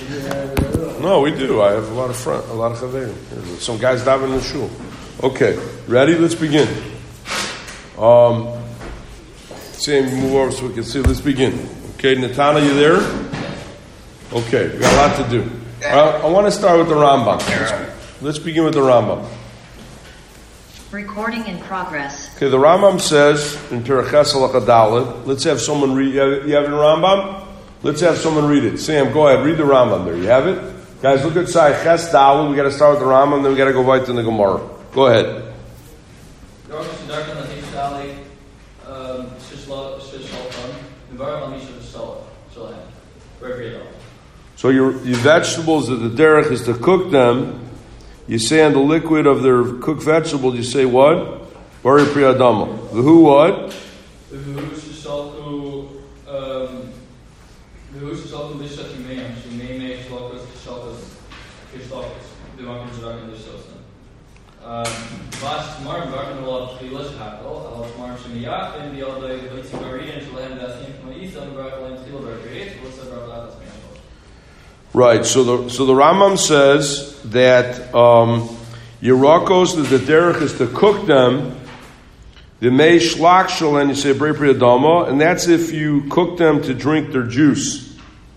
No, we do. I have a lot of chaverim. Some guys daven in the shul. Okay, ready? Let's begin. Sam, move over so we can see. Let's begin. Okay, Natana, you there? Okay, we got a lot to do. I want to start with the Rambam. Let's begin with the Rambam. Recording in progress. Okay, the Rambam says in Peraches Alachadalit. Let's have someone read. You have it in Rambam? Let's have someone read it. Sam, go ahead. Read the Rambam there. You have it? Guys, look at Sai Ches Dalit. We got to start with the Rambam, then we got to go right to the Gemara. Go ahead. So your vegetables, the derech is to cook them. You say on the liquid of their cooked vegetables, you say what? Bari priyadama. The who what? Right, so the Rambam says that Yerakos, the derech is to cook them. The mei shlak shalen, you say brei priyadama, and that's if you cook them to drink their juice.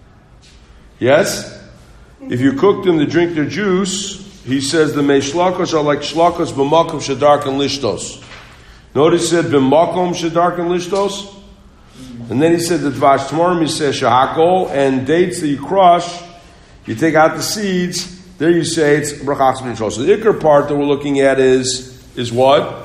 Yes? If you cook them to drink their juice, he says the mei shlakos are like shlakos b'makom shedark and lishtos. Notice he said b'makom shedark and lishtos, and then he said that dvash tamarim he says shahakol, and dates that you crush. You take out the seeds, there you say it's brachas b'nishos. So the ikar part that we're looking at is what?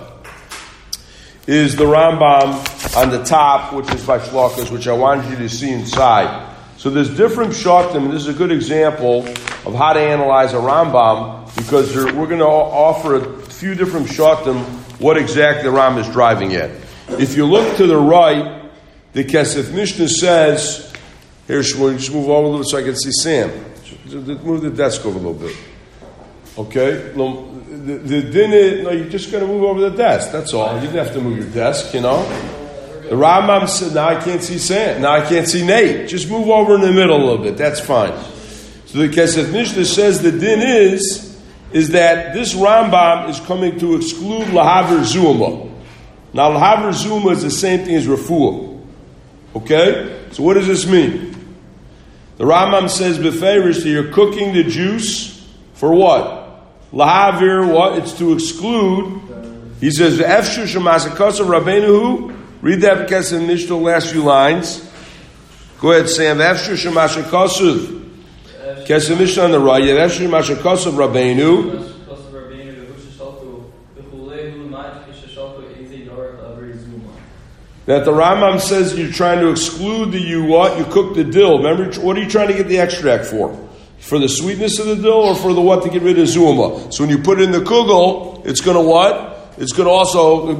Is the Rambam on the top, which is by shlokas, which I wanted you to see inside. So there's different pshatim, and this is a good example of how to analyze a Rambam, because we're going to offer a few different pshatim, what exactly the Rambam is driving at. If you look to the right, the Kesef Mishnah says, here, Shmuel, just move over a little so I can see Sam. Move the desk over a little bit. Okay? No, the dinner, no, you're just going to move over the desk. That's all. You didn't have to move your desk, you know. The Rambam said, now I can't see Sam. Now I can't see Nate. Just move over in the middle a little bit. That's fine. So the Kesef Mishnah says the din is that this Rambam is coming to exclude Lahaver Zuma. Now Lahaver Zuma is the same thing as Refuah. Okay? So what does this mean? The Rambam says beferish that you're cooking the juice for what? Lahavir, what? It's to exclude. He says v'efshu shemasakasav Rabbeinu. Read that because in the last few lines. Go ahead, Sam. V'efshu shemasakasav. Kesem Mishnah on the right. V'efshu shemasakasav Rabbeinu. That the Rambam says you're trying to exclude you cook the dill. Remember, what are you trying to get the extract for? For the sweetness of the dill or for the what to get rid of zuma? So when you put it in the kugel, it's going to what? It's going to also,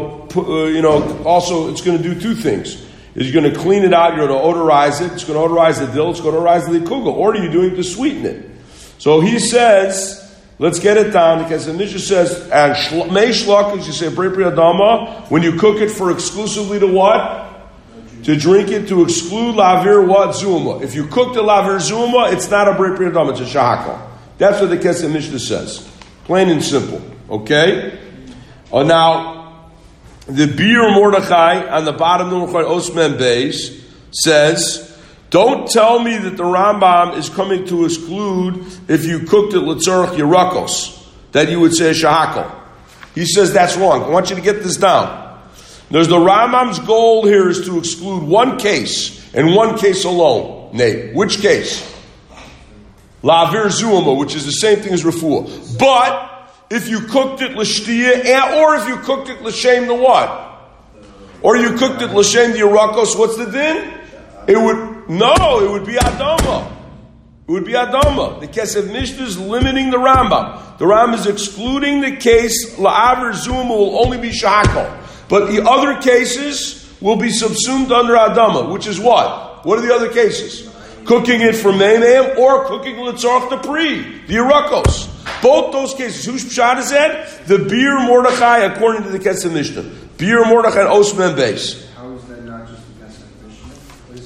it's going to do two things. You're going to clean it out, you're going to odorize it, it's going to odorize the dill, it's going to odorize the kugel. Or are you doing it to sweeten it? So he says, let's get it down, because the Mishnah says, and mei shlakas, you say brei priyadama, when you cook it for exclusively to what? To drink it, to exclude lavir what? Zuma. If you cook the lavir zuma, it's not a brei priyadama, it's a shahakal. That's what the Kesef Mishnah says. Plain and simple. Okay? Now, the Bir Mordechai on the bottom of the Osman Beis says, don't tell me that the Rambam is coming to exclude if you cooked it l'tzorach yerakos, that you would say shahakal. He says that's wrong. I want you to get this down. There's the Rambam's goal here is to exclude one case, and one case alone. Nate, which case? La'avir zu'ama, which is the same thing as refuah. But if you cooked it l'shtiyah, or if you cooked it l'shem the what? Or you cooked it l'shem the yerakos, what's the din? It would be Adama. It would be Adama. The Kesef Mishnah is limiting the Rambam. The Rambam is excluding the case, La'aver Zuma will only be Shahakal. But the other cases will be subsumed under Adama, which is what? What are the other cases? Cooking it for Meimem or cooking L'tzorach the Pri, the Yerakos. Both those cases. Whose pshat is that? The Bir Mordechai, according to the Kesef Mishnah. Bir Mordechai and Osman Beis. How is that not just the Kesef Mishnah?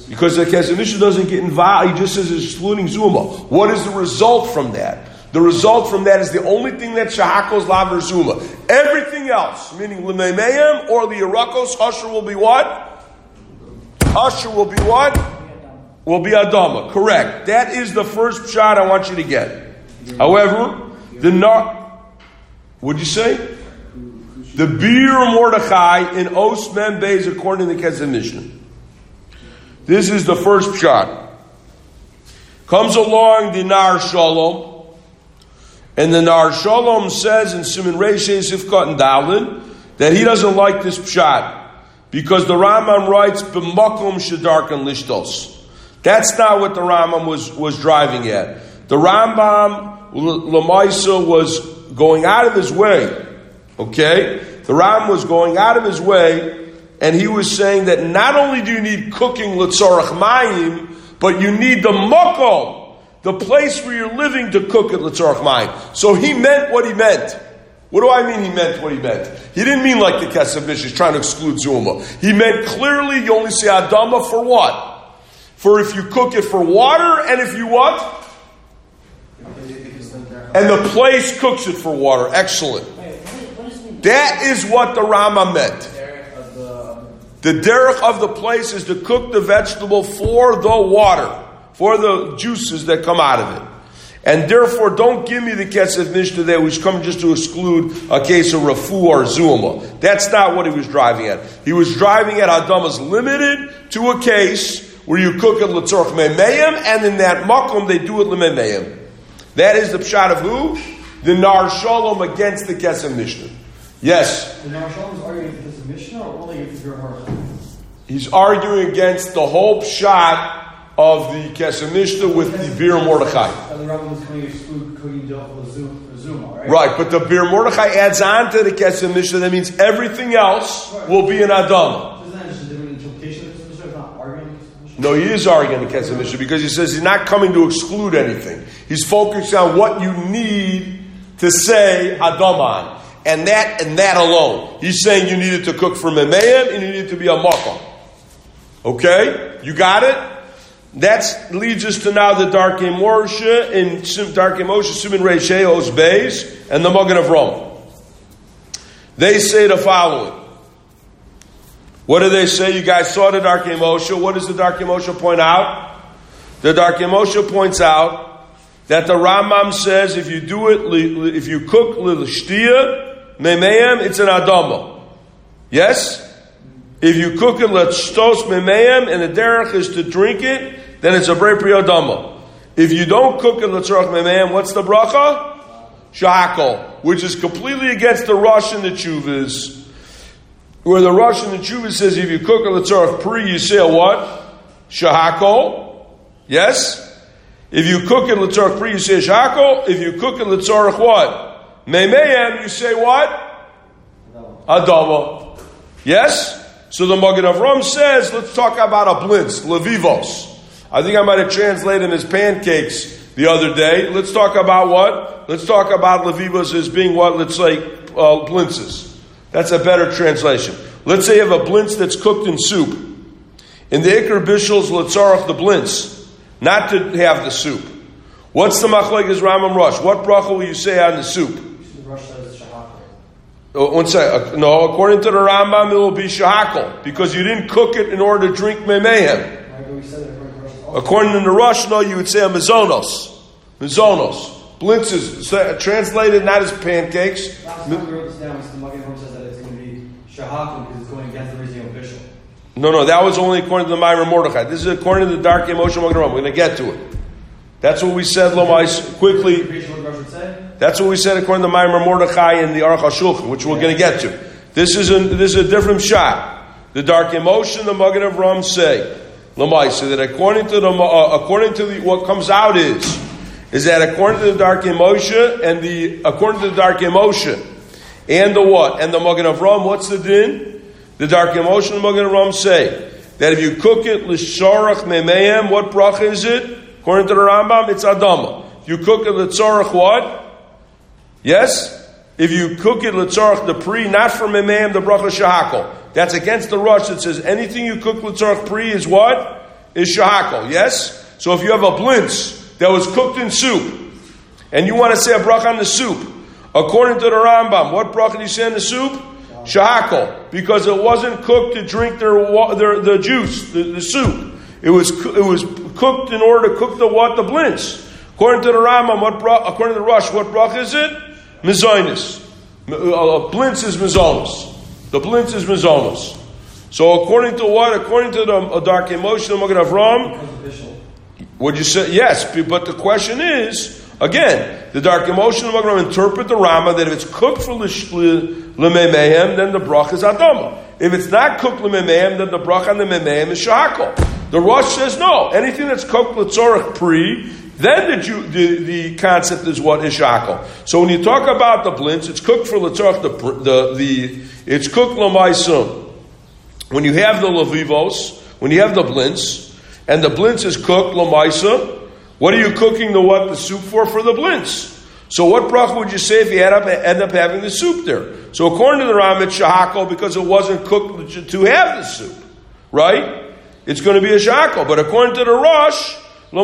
Because the Kesef Mishnah doesn't get involved, he just says it's excluding Zuma. What is the result from that? The result from that is the only thing that Shahakos Laver Zuma. Everything else, meaning L'Meimeim or the Yerakos, Usher will be what? Usher will be what? Will be Adama. Correct. That is the first shot I want you to get. However, what'd you say? The Bir Mordechai in Os Mem Beis according to the Kesef Mishnah. This is the first shot. Comes along the Nar Shalom. And the Nar Shalom says in Siman Reish Sifkat and Dalin that he doesn't like this pshat because the Rambam writes b'makom shedarkan lishtos. That's not what the Rambam was driving at. The Rambam Lamaisa was going out of his way. Okay, the Rambam was going out of his way, and he was saying that not only do you need cooking l'tzorach mayim, but you need the makom. The place where you're living to cook at L'tzorach Mayim. So he meant what he meant. What do I mean he meant what he meant? He didn't mean like the Kesef Mishnah is trying to exclude Zuma. He meant clearly you only say Adama for what? For if you cook it for water and if you what? And the place cooks it for water. Excellent. That is what the Rama meant. The derech of the place is to cook the vegetable for the water. For the juices that come out of it. And therefore, don't give me the Kesef Mishnah there, which come just to exclude a case of Rafu or Zuma. That's not what he was driving at. He was driving at Adama's limited to a case where you cook it L'tzorach Meimeim, and in that makom they do it L'Meimeim. That is the pshat of who? The Nar Shalom against the Kesef Mishnah. Yes? The Nar Shalom is arguing against the Mishnah or only against the Bir Mordechai? He's arguing against the whole pshat of the Kesef Mishnah with the Bir Mordechai. And the Rambam was going to exclude cooking dough for Zuma, right? Right, but the Bir Mordechai adds on to the Kesef Mishnah. That means everything else will be an Adama. Isn't that just a different interpretation of the Kesef Mishnah? It's not arguing the Kesef Mishnah? No, he is arguing the Kesef Mishnah because he says he's not coming to exclude anything. He's focused on what you need to say Adama on. And that alone. He's saying you needed to cook for Memeim and you needed to be a Makom. Okay? You got it? That leads us to now the Darkei Moshe in Darkei Moshe, Siman Reish Os Beis, and the Magen Avraham. They say the following. What do they say? You guys saw the Darkei Moshe. What does the Darkei Moshe point out? The Darkei Moshe points out that the Rambam says if you do it, if you cook l'shtia memeim, it's an adama. Yes. If you cook it l'shtos memeim and the derech is to drink it, then it's a brei pri adama. If you don't cook it l'tzorach memeim, what's the bracha? Shahakol, which is completely against the Rosh and the Chuvas, where the Rosh and the Chuvas says if you cook it l'tzorach pri, you say a what? Shahakol. Yes. If you cook it l'tzorach pri, you say shahakol. If you cook it l'tzorach what? Memeim, you say what? Adama. Yes. So the Magen Avraham says, let's talk about a blintz, levivos. I think I might have translated him as pancakes the other day. Let's talk about what? Let's talk about levivos as being what? Let's say blintzes. That's a better translation. Let's say you have a blintz that's cooked in soup. In the Iker Bishul's L'tzarach the blintz, not to have the soup. What's the machlekes Rambam Rosh? What bracha will you say on the soup? Rosh says shahakol. One second. No, according to the Rambam, it will be shahakol because you didn't cook it in order to drink memehem. According to the Rosh, no, you would say a mizonos. Mizonos. Blintzes, translated not as pancakes. Last time we wrote this down, the Magen Avraham says that it's going to be shahakol because it's going against the reasoning of Bishul. No, that was only according to the Ma'aser Mordechai. This is according to the Darkei Moshe Magen Avraham. We're going to get to it. That's what we said, Lomais, quickly. That's what we said according to the Ma'aser Mordechai in the Aruch HaShulchan, which we're going to get to. This is a different shot. The Darkei Moshe and the Magen Avraham say, Lomais, that according to what comes out is that according to the Darkei Moshe and according to the Darkei Moshe and the what? And the Magen Avraham, what's the din? The Darkei Moshe and the Magen Avraham say that if you cook it l'sharach memeim, what bracha is it? According to the Rambam, it's adama. If you cook it l'tzorach what? Yes? If you cook it l'tzorach the pri, not for memeim, the bracha shahakol. That's against the Rosh that says anything you cook l'tzorach pri is what? is shahakol, yes? So if you have a blintz that was cooked in soup, and you want to say a bracha on the soup, according to the Rambam, what bracha do you say on the soup? Shahakol, because it wasn't cooked to drink the juice, the soup. It was cooked in order to cook the blintz. According to the Rambam, according to the Rosh, what bracha is it? Mizonis. Blintz is mizonos. The blintz is mizonos. So according to what? According to the Darkei Moshe, the Magen Avram, would you say yes? But the question is, again, the Darkei Moshe and the Magen Avram interpret the Rama that if it's cooked for l'meimehem, then the bracha is adama. If it's not cooked l'meimehem, then the bracha on the meimehem is shahakol. The Rosh says no. Anything that's cooked l'tzorach pri, then the concept is what is shahakol. So when you talk about the blintz, it's cooked for l'tzorach it's cooked l'maisum. When you have the levivos, when you have the blintz, and the blintz is cooked l'maisa, what are you cooking the soup for? For the blintz. So what bracha would you say if you end up having the soup there? So according to the Ram, it's shahakol because it wasn't cooked to have the soup, right? It's going to be a shahakol. But according to the Rosh,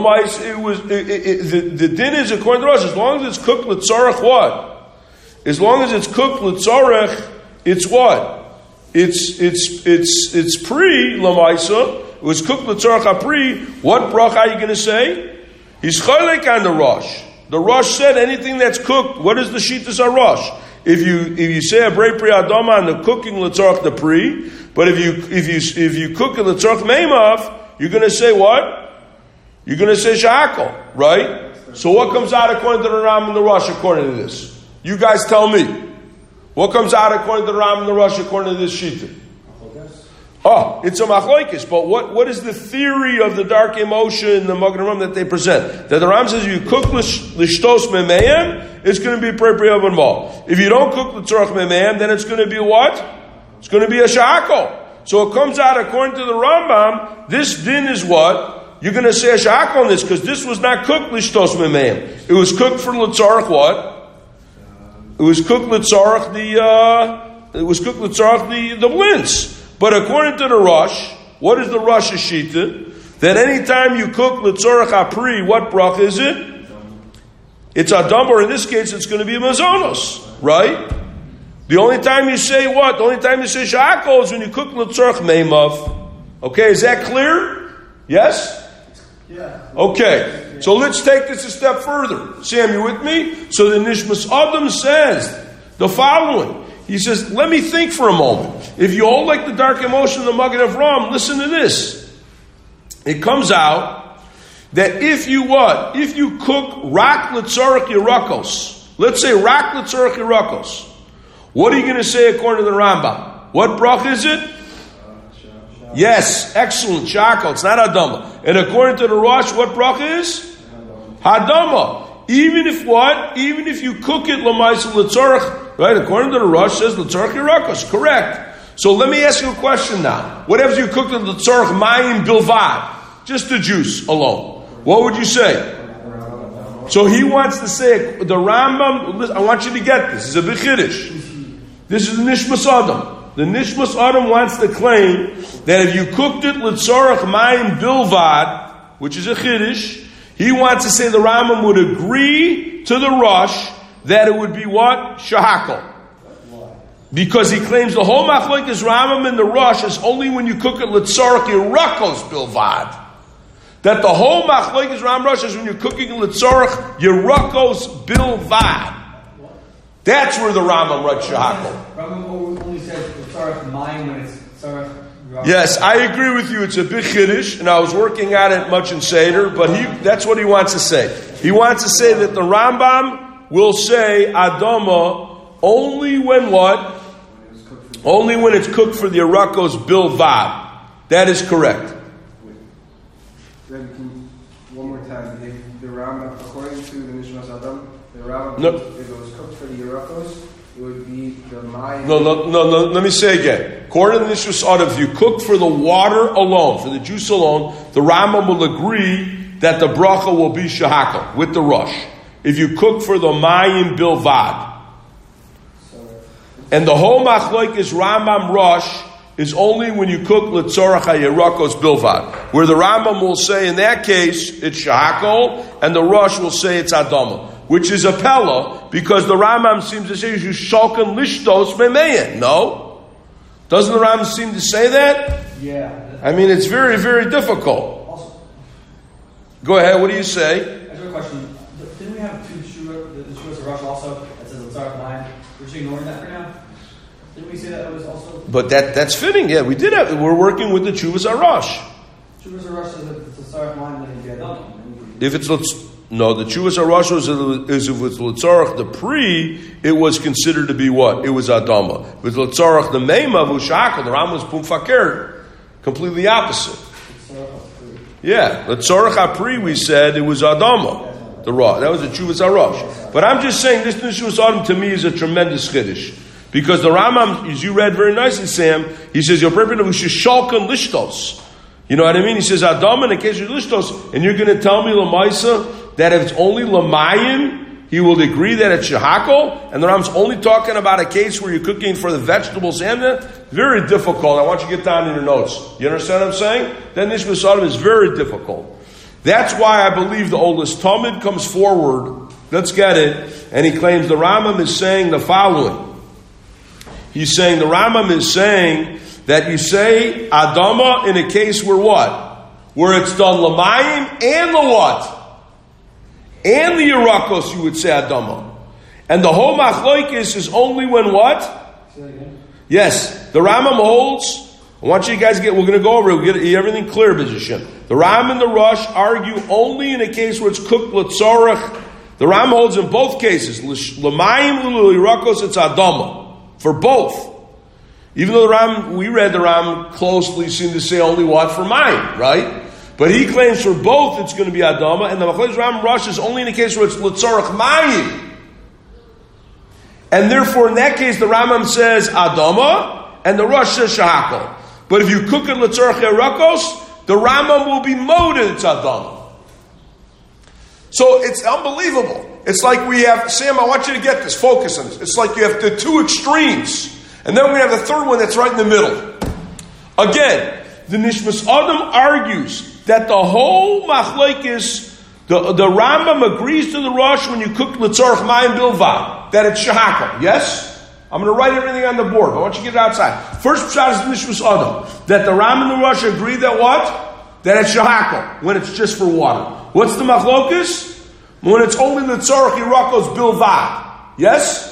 the din is according to the Rosh, as long as it's cooked l'tzorach what? As long as it's cooked l'tzorach, it's what? It's pre l'maisa. It was cooked l'tzorach apri. What bracha are you going to say? He's cholek on the Rosh. The Rosh said anything that's cooked. What is the shittas Rosh? If you say a brei pri adama on the cooking l'tzorach the pri, but if you cook it l'tzorach meimav, you're going to say what? You're going to say shahakol, right? So what comes out according to the Ram and the Rosh according to this? You guys tell me. What comes out according to the Ram and the Rosh according to this shita? Oh, it's a machlokes, but what is the theory of the Darkei Moshe and the Magen Avram that they present? That the Ram says if you cook l'shtos memeim, it's going to be prepri of mal. If you don't cook l'tzorach memeim, then it's going to be what? It's going to be a shahakol. So it comes out according to the Rambam, this din is what? You're going to say a shahakol on this, because this was not cooked l'shtos memeim. It was cooked for l'tzorach what? It was cooked l'tzorach the blintz. But according to the Rosh, what is the Rosh shita? That any time you cook l'tzorach apri, what bracha is it? It's adam, or in this case, it's going to be a mazonos, right? The only time you say what? The only time you say shahakol is when you cook l'tzorach meimav. Okay, is that clear? Yes? Yeah. Okay, so let's take this a step further. Sam, you with me? So the Nishmas Adam says the following. He says, let me think for a moment. If you all like the Darkei Moshe and the Magen Avram, listen to this. It comes out that if you cook rak l'tzorach yerakos, let's say rak l'tzorach yerakos, what are you going to say according to the Rambam? What bracha is it? Yes, excellent, shahakol. It's not hadama. And according to the Rosh, what bracha is? Hadama. Even if what? Even if you cook it l'maisa l'tzorach, right? According to the Rosh, says l'tzorach yerakos. Correct. So let me ask you a question now. What if you cooked it l'tzorach mayim bilvad, just the juice alone? What would you say? So he wants to say the Rambam. Listen, I want you to get this. This is a big chiddush. This is the Nishmas Adam. The Nishmas Adam wants to claim that if you cooked it l'tzorach mayim bilvad, which is a chiddush, he wants to say the Rambam would agree to the Rosh that it would be what? Shahakol. Because he claims the whole machlokes Rambam and the Rosh is only when you cook it l'tzorach yerakos bilvad. That the whole machlokes Rambam Rosh is when you're cooking l'tzorach yerakos bilvad. That's where the Rambam writes shahakol. Rambam only says l'tzorach mayim when it's tzorach. Yes, I agree with you. It's a big chiddush, and I was working on it much in Seder, but that's what he wants to say. He wants to say that the Rambam will say Adama only when what? Only when it's cooked for the Yerakos bilvad. That is correct. One more time. The Rambam, according to the Nishmas Adam, the Rambam, if it was cooked for the Yerakos, it would be the Mayim. No. Let me say again. According to the Nishmas Adam, if you cook for the water alone, for the juice alone, the Rambam will agree that the bracha will be shahakol with the Rosh. If you cook for the mayim bilvad. And the whole machlokes Rambam Rosh is only when you cook L'tzorach HaYerakos Bilvad. Where the Rambam will say in that case, it's Shahakol, and the Rosh will say it's Adama. Which is a Pella, because the Rambam seems to say, you Shalkan Lishtos Memeyen. No? Doesn't the Rambam seem to say that? Yeah. I mean, it's very, very difficult. Also, go ahead, what do you say? I have a question. Didn't we have two the Shuvas Rush also that says L'tzarech Mayim? We're just ignoring that for now? Didn't we say that it was also? But that's fitting, yeah. We did have, we're working with the Chuvas Arash. Chuvas Rush says that it's L'tzarech Mayim, then it'd be Adama. If it's no, the Chuvas Arash is if it's L'tzarech the Pri, it was considered to be what? It was Adama. With L'tzarech the Meima, Vushakal, the Ram was Pum Fakir. Completely opposite. Yeah, L'tzarech HaPri, we said it was Adama, the Raw. That was the Chuvas Arash. But I'm just saying, this Nishus Adam to me is a tremendous Chiddush. Because the Rambam, as you read very nicely, Sam, he says, you're prepared to Shalkan Lishtos. You know what I mean? He says, Adama in the case of Lishtos, and you're going to tell me, Lamaisa, that if it's only Lamayim, he will agree that it's Shahakol, and the Rambam's only talking about a case where you're cooking for the vegetables and the very difficult. I want you to get down in your notes. You understand what I'm saying? Then Nishmas Adam is very difficult. That's why I believe the oldest Talmud comes forward. Let's get it. And he claims the Rambam is saying the following. He's saying, the Rambam is saying that you say Adama in a case where what? Where it's done Lamayim and the what? And the Yerakos, you would say Adama. And the whole Machlokes is only when what? Say that again. Yes, the Rambam holds, I want you guys to we're going to go over it, we'll get everything clear, B'Zhashem. The Ram and the Rosh argue only in a case where it's cooked L'tzorach. The Ram holds in both cases, Lamayim L'Yerakos, it's Adama. For both. Even though the Ram, we read the Ram closely, seemed to say only what? For Mayim, right? But he claims for both it's going to be Adama, and the Machlokes Ram Rosh is only in a case where it's L'tzorach Mayim. And therefore, in that case, the Rambam says Adama, and the Rosh says Shahakol. But if you cook it L'tzorach Yerakos, the Rambam will be moded, it's Adama. So it's unbelievable. It's like we have, Sam, I want you to get this, focus on this. It's like you have the two extremes, and then we have the third one that's right in the middle. Again, the Nishmas Adam argues that the whole Machlokes, the Rambam agrees to the Rosh when you cook L'tzorach Mayim Bilvad, that it's Shahakol. Yes? I'm going to write everything on the board, but I want you to get it outside. First shot is Nishmas Adam, that the Rambam and the Rosh agree that what? That it's Shahakol, when it's just for water. What's the Machlokes? When it's only L'tzorach Yerakos Bilvad. Yes?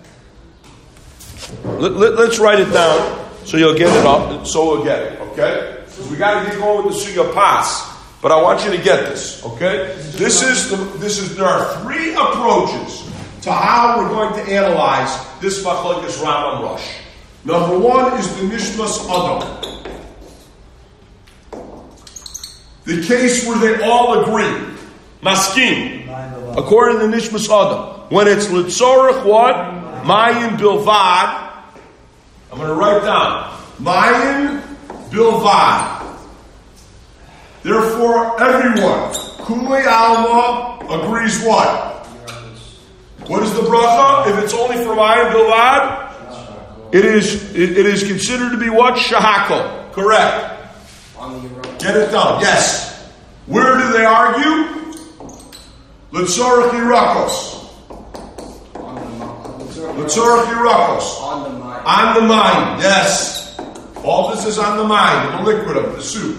Let's write it down so you'll get it up, so we'll get it, okay? Because we got to get going with the Sugya Pas. But I want you to get this, okay? There are three approaches to how we're going to analyze this Machlokes Rambam Rosh. Number one is the Nishmas Adam. The case where they all agree. Maskim. According to Nishmas Adam. When it's L'tzorach what? Mayim Bilvad. I'm going to write down. Mayim Bilvad. Therefore, everyone, Kulei Alma agrees what? What is the bracha? If it's only for Mayim Bilvad, it is considered to be what? Shahakol. Correct. Get it done. Yes. Where do they argue? L'tzorach Yerakos. L'tzorach Yerakos. On the mind. Yes. All this is on the mind, the liquid of the soup.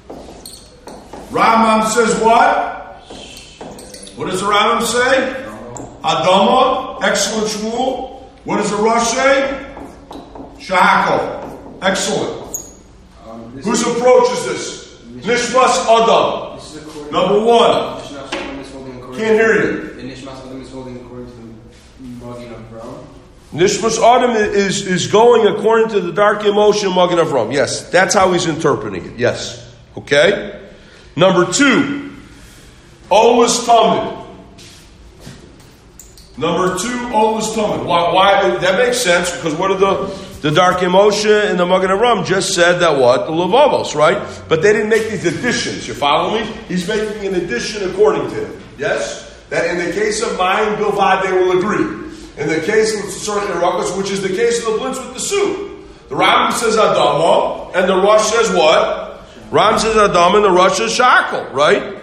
Rambam says what? What does the Rambam say? Adama. Excellent Shmuel. What does the Rosh say? Shahakol. Excellent. Whose approach is this? Nishmas Adam. Number one. Can't hear you. The Nishmas Adam is holding according to the Magen Avraham. Nishmas Adam is going according to the Darkei Moshe and Magen Avraham. Yes, that's how he's interpreting it. Yes. Okay? Number two, Olas Talmud. Number two, Olas Talmud. Why? That makes sense, because what are the Darkei Moshe and the Magen Avraham just said that what? The Levavos, right? But they didn't make these additions. You follow me? He's making an addition according to him. Yes? That in the case of Mayim Bilvad, they will agree. In the case of L'tzorach Yerakos, which is the case of the blintz with the soup, the The Rambam says Adama, and the Rosh says what? Rambam says Adama, and the Rosh says Shakal, right?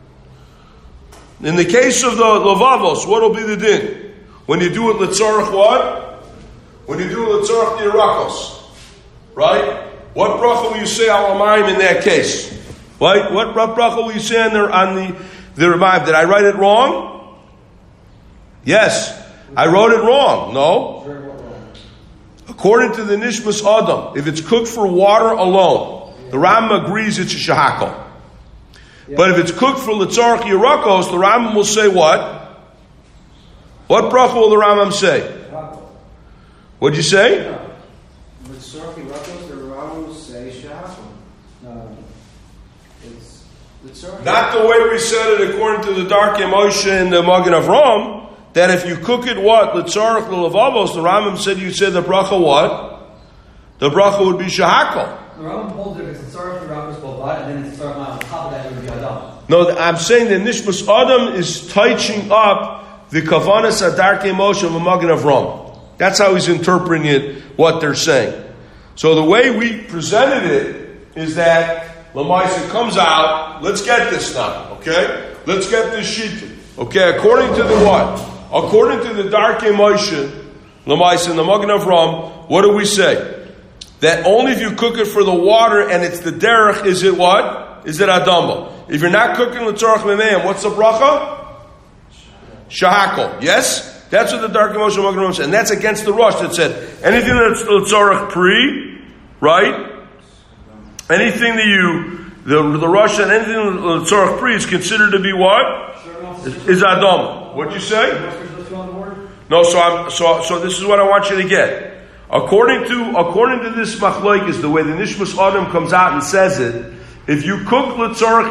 In the case of the Levavos, what will be the din? When you do it L'tzorach what? When you do it L'tzorach Yerakos, right? What bracha will you say al Amayim in that case? Right? What bracha will you say on the revive? Did I write it wrong? Yes. I wrote it wrong. No. According to the Nishmas Adam, if it's cooked for water alone, the Rambam agrees it's a shahakal. But if it's cooked for L'tzorach Yerakos, the Rambam will say what? What bracha will the Rambam say? What'd you say? L'tzorach Yerakos, the Rambam will say shahakal. Not the way we said it according to the Darkei Moshe and the Magen Avram, that if you cook it what? L'tzorach l'levavos, the Rambam said you said the bracha what? The bracha would be shahakal. The Rambam holds it if it's L'tzorach Yerakos Bavad, and then it's L'tzorach on top of that it would be Adam. No, I'm saying that Nishmas Adam is touching up the Kavanas Darkei Moshe of the Magen Avram. That's how he's interpreting it, what they're saying. So the way we presented it is that Lamaisa comes out, let's get this now, okay? Let's get this sheet. Okay, according to the what? According to the Darkei Moshe, Lamaisa and the Magen Avram, what do we say? That only if you cook it for the water and it's the derech, is it what? Is it adama? If you're not cooking l'tzorach memeim, what's the bracha? Shahakal. Yes? That's what the Darkei Moshe and Magen Avram said. And that's against the Rosh that said, anything that's l'tzorach pri, right? Anything that the Rosh and anything l'tzorach pri is considered to be what? Is Adam. What'd you say? No, so this is what I want you to get. According to this machlok is the way the Nishmas Adam comes out and says it. If you cook l'tzorach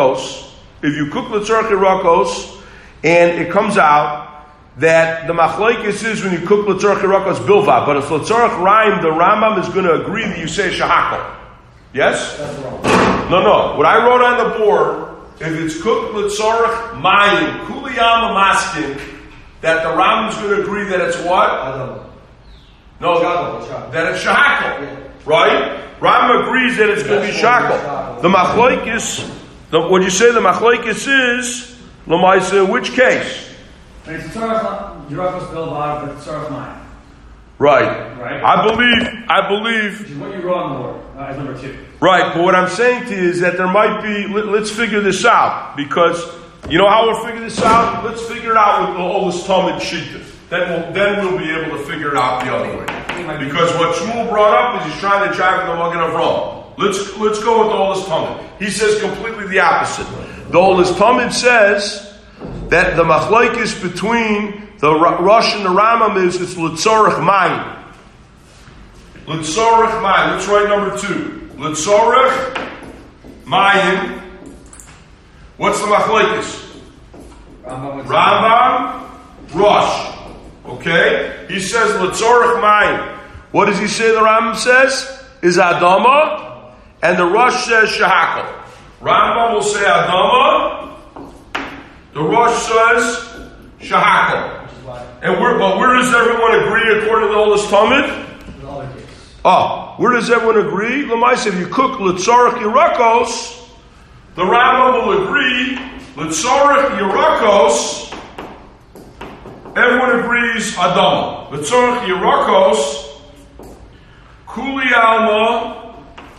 Yerakos, and it comes out that the machlokes is when you cook l'tzorach Yerakos bilva, but if l'tzorach Raim, the Rambam is going to agree that you say shahakal. Yes? That's wrong. No. What I wrote on the board, if it's cooked l'tzorach mayim, kuliyam maskin, that the Rambam is going to agree that it's what? Adam. No, that it's shahakal. Right? Rambam agrees that it's going to be shahakal. The machlokes, what you say the machlokes is, l'maisa, in which case? And it's L'tzorach Yerakos Bilvad, but L'tzorach Mayim. Right. I believe. Which is what you wrote on the board as number 2. Right, but what I'm saying to you is that there might be, let's figure this out, because you know how we'll figure this out? Let's figure it out with the Olis Talmud Shittif. Then we'll be able to figure it out the other way. Because what Shmuel brought up is he's trying to jive with the Magen Avram. Let's go with the Olis Talmud. He says completely the opposite. The Olis Talmud says that the machlokes between the Rosh and the Rambam is it's l'tzorach mayim. L'tzorach mayim. Let's write number 2. L'tzorach mayim. What's the machlokes? Rambam, Rosh. Okay? He says l'tzorach mayim. What does he say the Rambam says? Is Adama, and the Rosh says shahakal. Rambam will say Adama, the Rosh says shahakal. And where does everyone agree according to the Olis Talmud? Where does everyone agree? L'maisa, if you cook l'tzorach Yerakos, the Rambam will agree, l'tzorach Yerakos, everyone agrees Adama. L'tzorach Yerakos, Kuli Alma,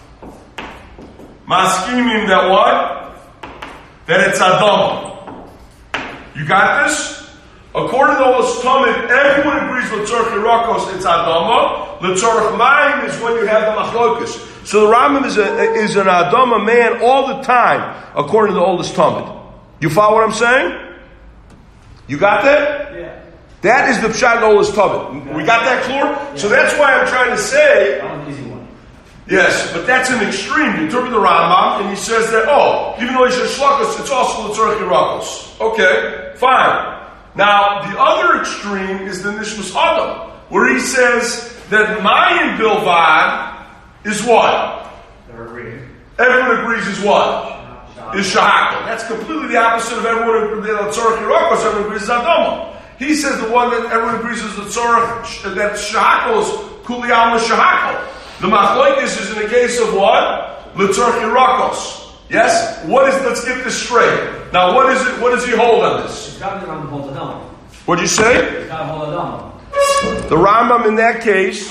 Maskimim, that what? That it's Adama. You got this? According to the Olis Talmud, everyone agrees l'tzorach Yerakos, it's Adama. L'tzorach Mayim is when you have the machlokas. So the Rambam is an Adama man all the time, according to the Olis Talmud. You follow what I'm saying? You got that? Yeah. That is the Pshat of the Olis Talmud. We got that clear? Yeah. So that's why I'm trying to say... An easy one. Yes, but that's an extreme. You interpret the Rambam, and he says that, even though he says shlakos, it's also l'tzorach Yerakos. Okay, fine. Now, the other extreme is the Nishmas Adam, where he says that Mayim Bilvad is what? Everyone agrees is what? Is shahakal. That's completely the opposite of everyone agrees that l'tzorach Yerakos, everyone agrees is Adama. He says the one that everyone agrees is l'tzorach, that shahakal is kuli alma shahakal. The machlokes is in the case of what? L'tzorch yirakos. Yes? Let's get this straight. Now what is it? What does he hold on this? It's got to be the Rambam holds Adama. What'd you say? It's got to hold Adama. The Rambam in that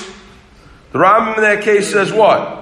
case says what?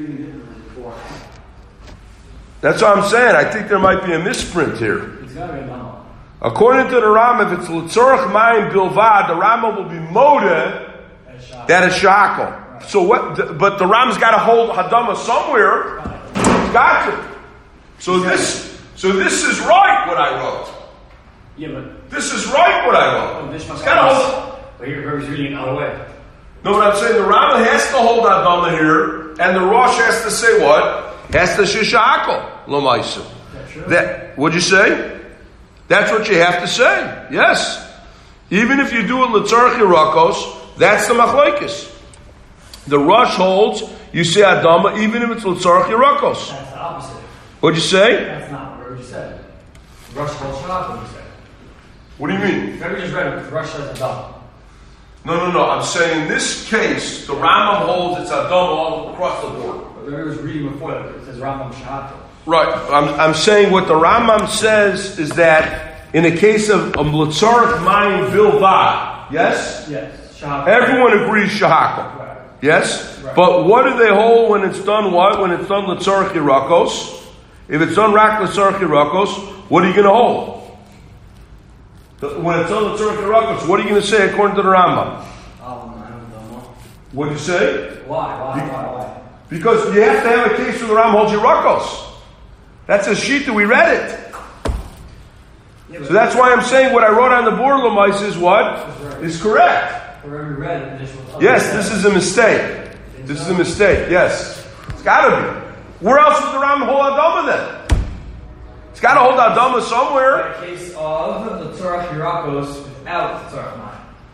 That's what I'm saying. I think there might be a misprint here. It's got to be Adama. According to the Rambam, if it's l'tzorch mayim bilvad, the Rambam will be modeh that is shakel. Right. So what? But the Rambam's got to hold hadama somewhere. It's got to. So this is right what I wrote. Yeah, but this is right what I wrote. It's got to hold. But here he's reading it out of the way. No, what I'm saying, the Rambam has to hold hadama here, and the Rosh has to say what? Has to shishakol l'maisa. That what'd you say? That's what you have to say. Yes. Even if you do it l'tzorch yirakos, that's the machlokes. The Rosh holds, you say Adama, even if it's l'tzorch yirakos. That's the opposite. What'd you say? That's not what you said. Rosh holds Shabbat, you said. What do you mean? Remember, just read it. Rosh says Adama. No. I'm saying in this case, the Rambam holds it's Adama all across the board. But remember, was reading before that. It says Rambam Shabbat. Right. I'm saying what the Rambam says is that in the case of l'tzorch mayim bilvad, yes? Yes. Shahakol. Everyone agrees shahakol. Right. Yes? Right. But what do they hold when it's done what? When it's done l'tzorch yirakos? If it's done rak l'tzorch yirakos, what are you going to hold? When it's done l'tzorch yirakos, what are you going to say according to the Rambam? What did you say? Why? Because you have to have a case where the Rambam holds yirakos. That's a shita, we read it. Yeah, so that's why I'm saying what I wrote on the board, Lamais, is what? Is correct. Yes, this is a mistake. This is a mistake, yes. It's got to be. Where else would the Rambam hold Adama then? It's got to hold Adama somewhere. In the case of the Tzorach Yirakos without the Tzorach Mayim.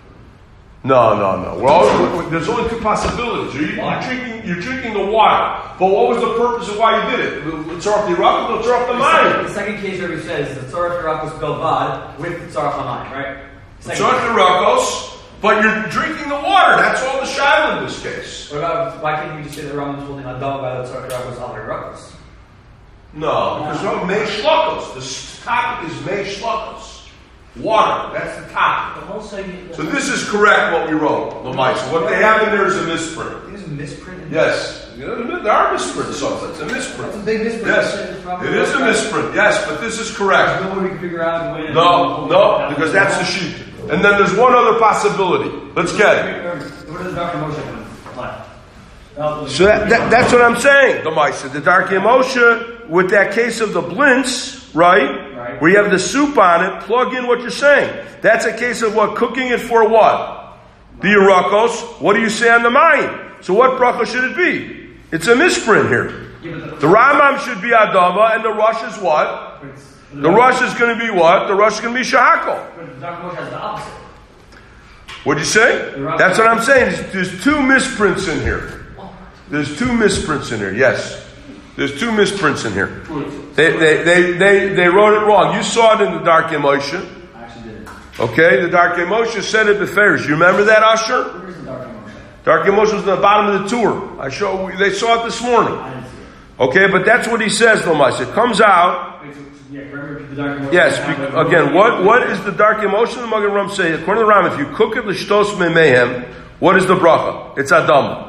No. There's only two possibilities. You're drinking the water. But what was the purpose of why you did it? Tzorach Yirakos or Tzorach the Mayim? The second case where he says the Tzorach Yirakos Belvad with the Tzorach Mayim, right? Tzorach Yirakos, but you're drinking the water. That's all the shaila in this case. What about, why can't you just say that Rambam is holding Adama by the Tzorach Yirakos al Yirakos? No, because no, mei shlokos. The topic is mei shlokos. Water, that's the topic. So this is correct what we wrote, Lamaisa. What they have in there is a misprint. There's a misprint? Yes. There are misprints sometimes. It's a misprint. It's a big misprint. Yes. It is a misprint. Yes, but this is correct. Nobody can figure out when. No, because that's the sheet. And then there's one other possibility. Let's get it. What does Dr. Moshe imply? So that's what I'm saying, Lamaisa. The Darkei Moshe, with that case of the blintz, right? Where you have the soup on it, plug in what you're saying. That's a case of what? Cooking it for what? The Yirakos. What do you say on the mayim? So what bracha should it be? It's a misprint here. The Rambam should be Adama, and the Rosh is what? The Rosh is going to be what? The Rosh is going to be Shahakol. But Dr. Moshe has the opposite. What'd you say? That's what I'm saying. There's two misprints in here. There's two misprints in here. Yes. There's two misprints in here. They wrote it wrong. You saw it in the Darkei Moshe. I actually did. Okay, the Darkei Moshe said it beferish. You remember that, Usher? Where is the Darkei Moshe? Darkei Moshe was in the bottom of the tour. They saw it this morning. I didn't see it. Okay, but that's what he says, Lomais. It comes out. Yes, again, what is the Darkei Moshe? The Magen Ram say, according to the Ram, if you cook it l'shtos memehem, what is the bracha? It's Adama.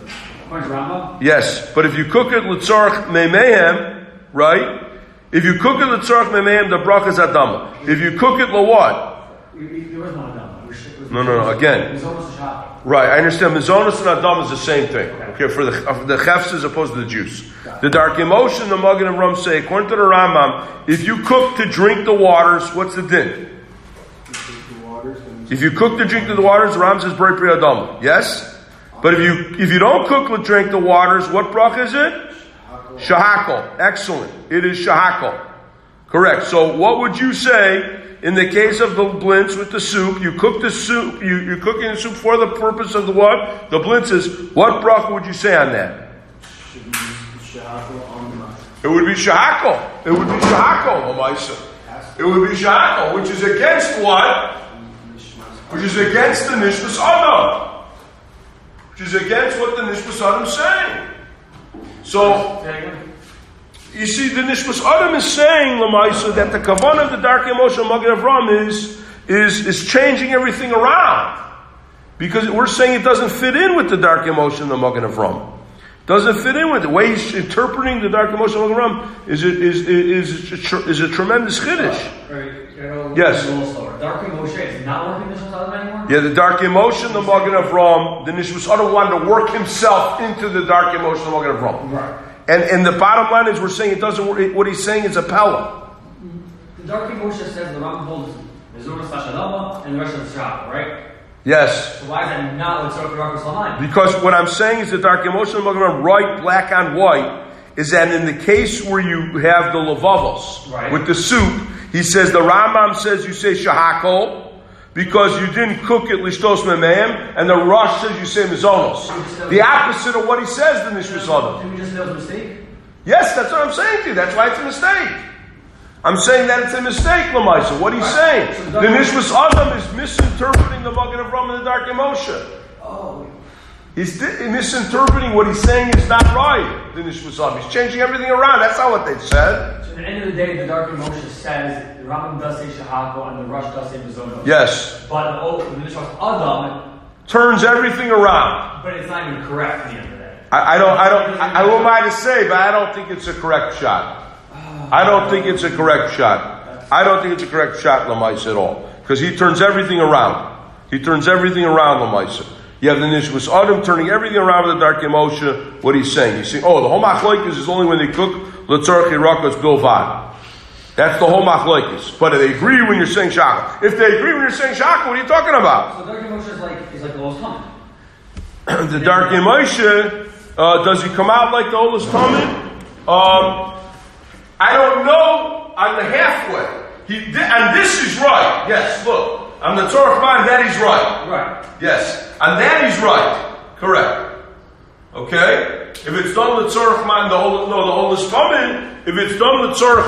Yes, but if you cook it l'tzorach memehem, right? If you cook it l'tzorach memehem, the bracha is Adama. If you cook it l'what? There was no Adama. No. Again. Right, I understand. Mizonos and Adama is the same thing. Okay, for the chefs as opposed to the juice. The Darkei Moshe and the Magen Ram say, according to the Rambam, if you cook to drink the waters, what's the din? If you cook to drink the waters, the Rambam says Brei Pri Adama. Yes? But if you don't cook to drink the waters, what bracha is it? Shahakol. Excellent. It is Shahakol. Correct. So what would you say in the case of the blintz with the soup? You cook the soup, you're cooking the soup for the purpose of the what? The blintz is, what bracha would you say on that? It would be Shahakol. It would be Shahakol, Lamaisa. It would be Shahakol, which is against what? Which is against the Nishmas Adam. Which which is against what the Nishmas Adam is saying. So, you see, the Nishmas Adam is saying, Lamaisa, that the Kavanah of the Darkei Moshe and Magen Avram is changing everything around. Because we're saying it doesn't fit in with the Darkei Moshe and the Magen Avram. Doesn't fit in with it. The way he's interpreting the Darkei Moshe and Magen Avram is a tremendous chiddush. Yes. Darkei Moshe is not working this Adam anymore? Yeah, the Darkei Moshe and the Magen Avram, the Nishmas Adam wanted to work himself into the Darkei Moshe and the Magen Avram. Right. And the bottom line is we're saying it doesn't work. What he's saying is a pella. The Darkei Moshe says the Rambam holds Mizurah Sashadama and the rest of the shop, right? Yes. So why is that not what Tzorach Yerakos L'Chaim? Because what I'm saying is that Darkei Moshe and Magen Avram, right, black on white, is that in the case where you have the levavos, right, with the soup, he says, the Rambam says you say shahakol, because you didn't cook it lishtos memeim, and the Rosh says you say mizonos. The opposite of what he says, the Nishmas Adam. Did we just say it was a mistake? Yes, that's what I'm saying to you. That's why it's a mistake. I'm saying that it's a mistake, Lamaisa. What he's saying. So the Nishmas Adam is misinterpreting the Magen Avram and the Darkei Moshe. Oh. He's misinterpreting what he's saying is not right, the Nishmas Adam. He's changing everything around. That's not what they said. So at the end of the day, the Darkei Moshe says the Rambam does say Shahako and the Rosh does say Mizonos. Yes. But the Nishmas Adam turns everything around. But it's not even correct at the end of the day. I won't mind to say, but I don't think it's a correct shot. I don't think it's a correct shot. I don't think it's a correct shot, Lamaisa, at all. Because he turns everything around. He turns everything around, Lamaisa. You have the Nishmas Adam turning everything around with the Darkei Moshe. What he's saying. He's saying, the whole machlokes is only when they cook L'tzorach Yerakos Bilvad. That's the whole machlokes. But they agree when you're saying shachar. If they agree when you're saying shachar, what are you talking about? So Darkei Moshe is like the Olas Tamid. The Darkei Moshe, does he come out like the Olas Tamid? I don't know on the halfway. And this is right. Yes, look. On the Tzorach Mayim, that he's right. Right. Yes. On that he's right. Correct. Okay? If it's done with Tzorach Mayim, the Olas Tamid, if it's done with Tzorach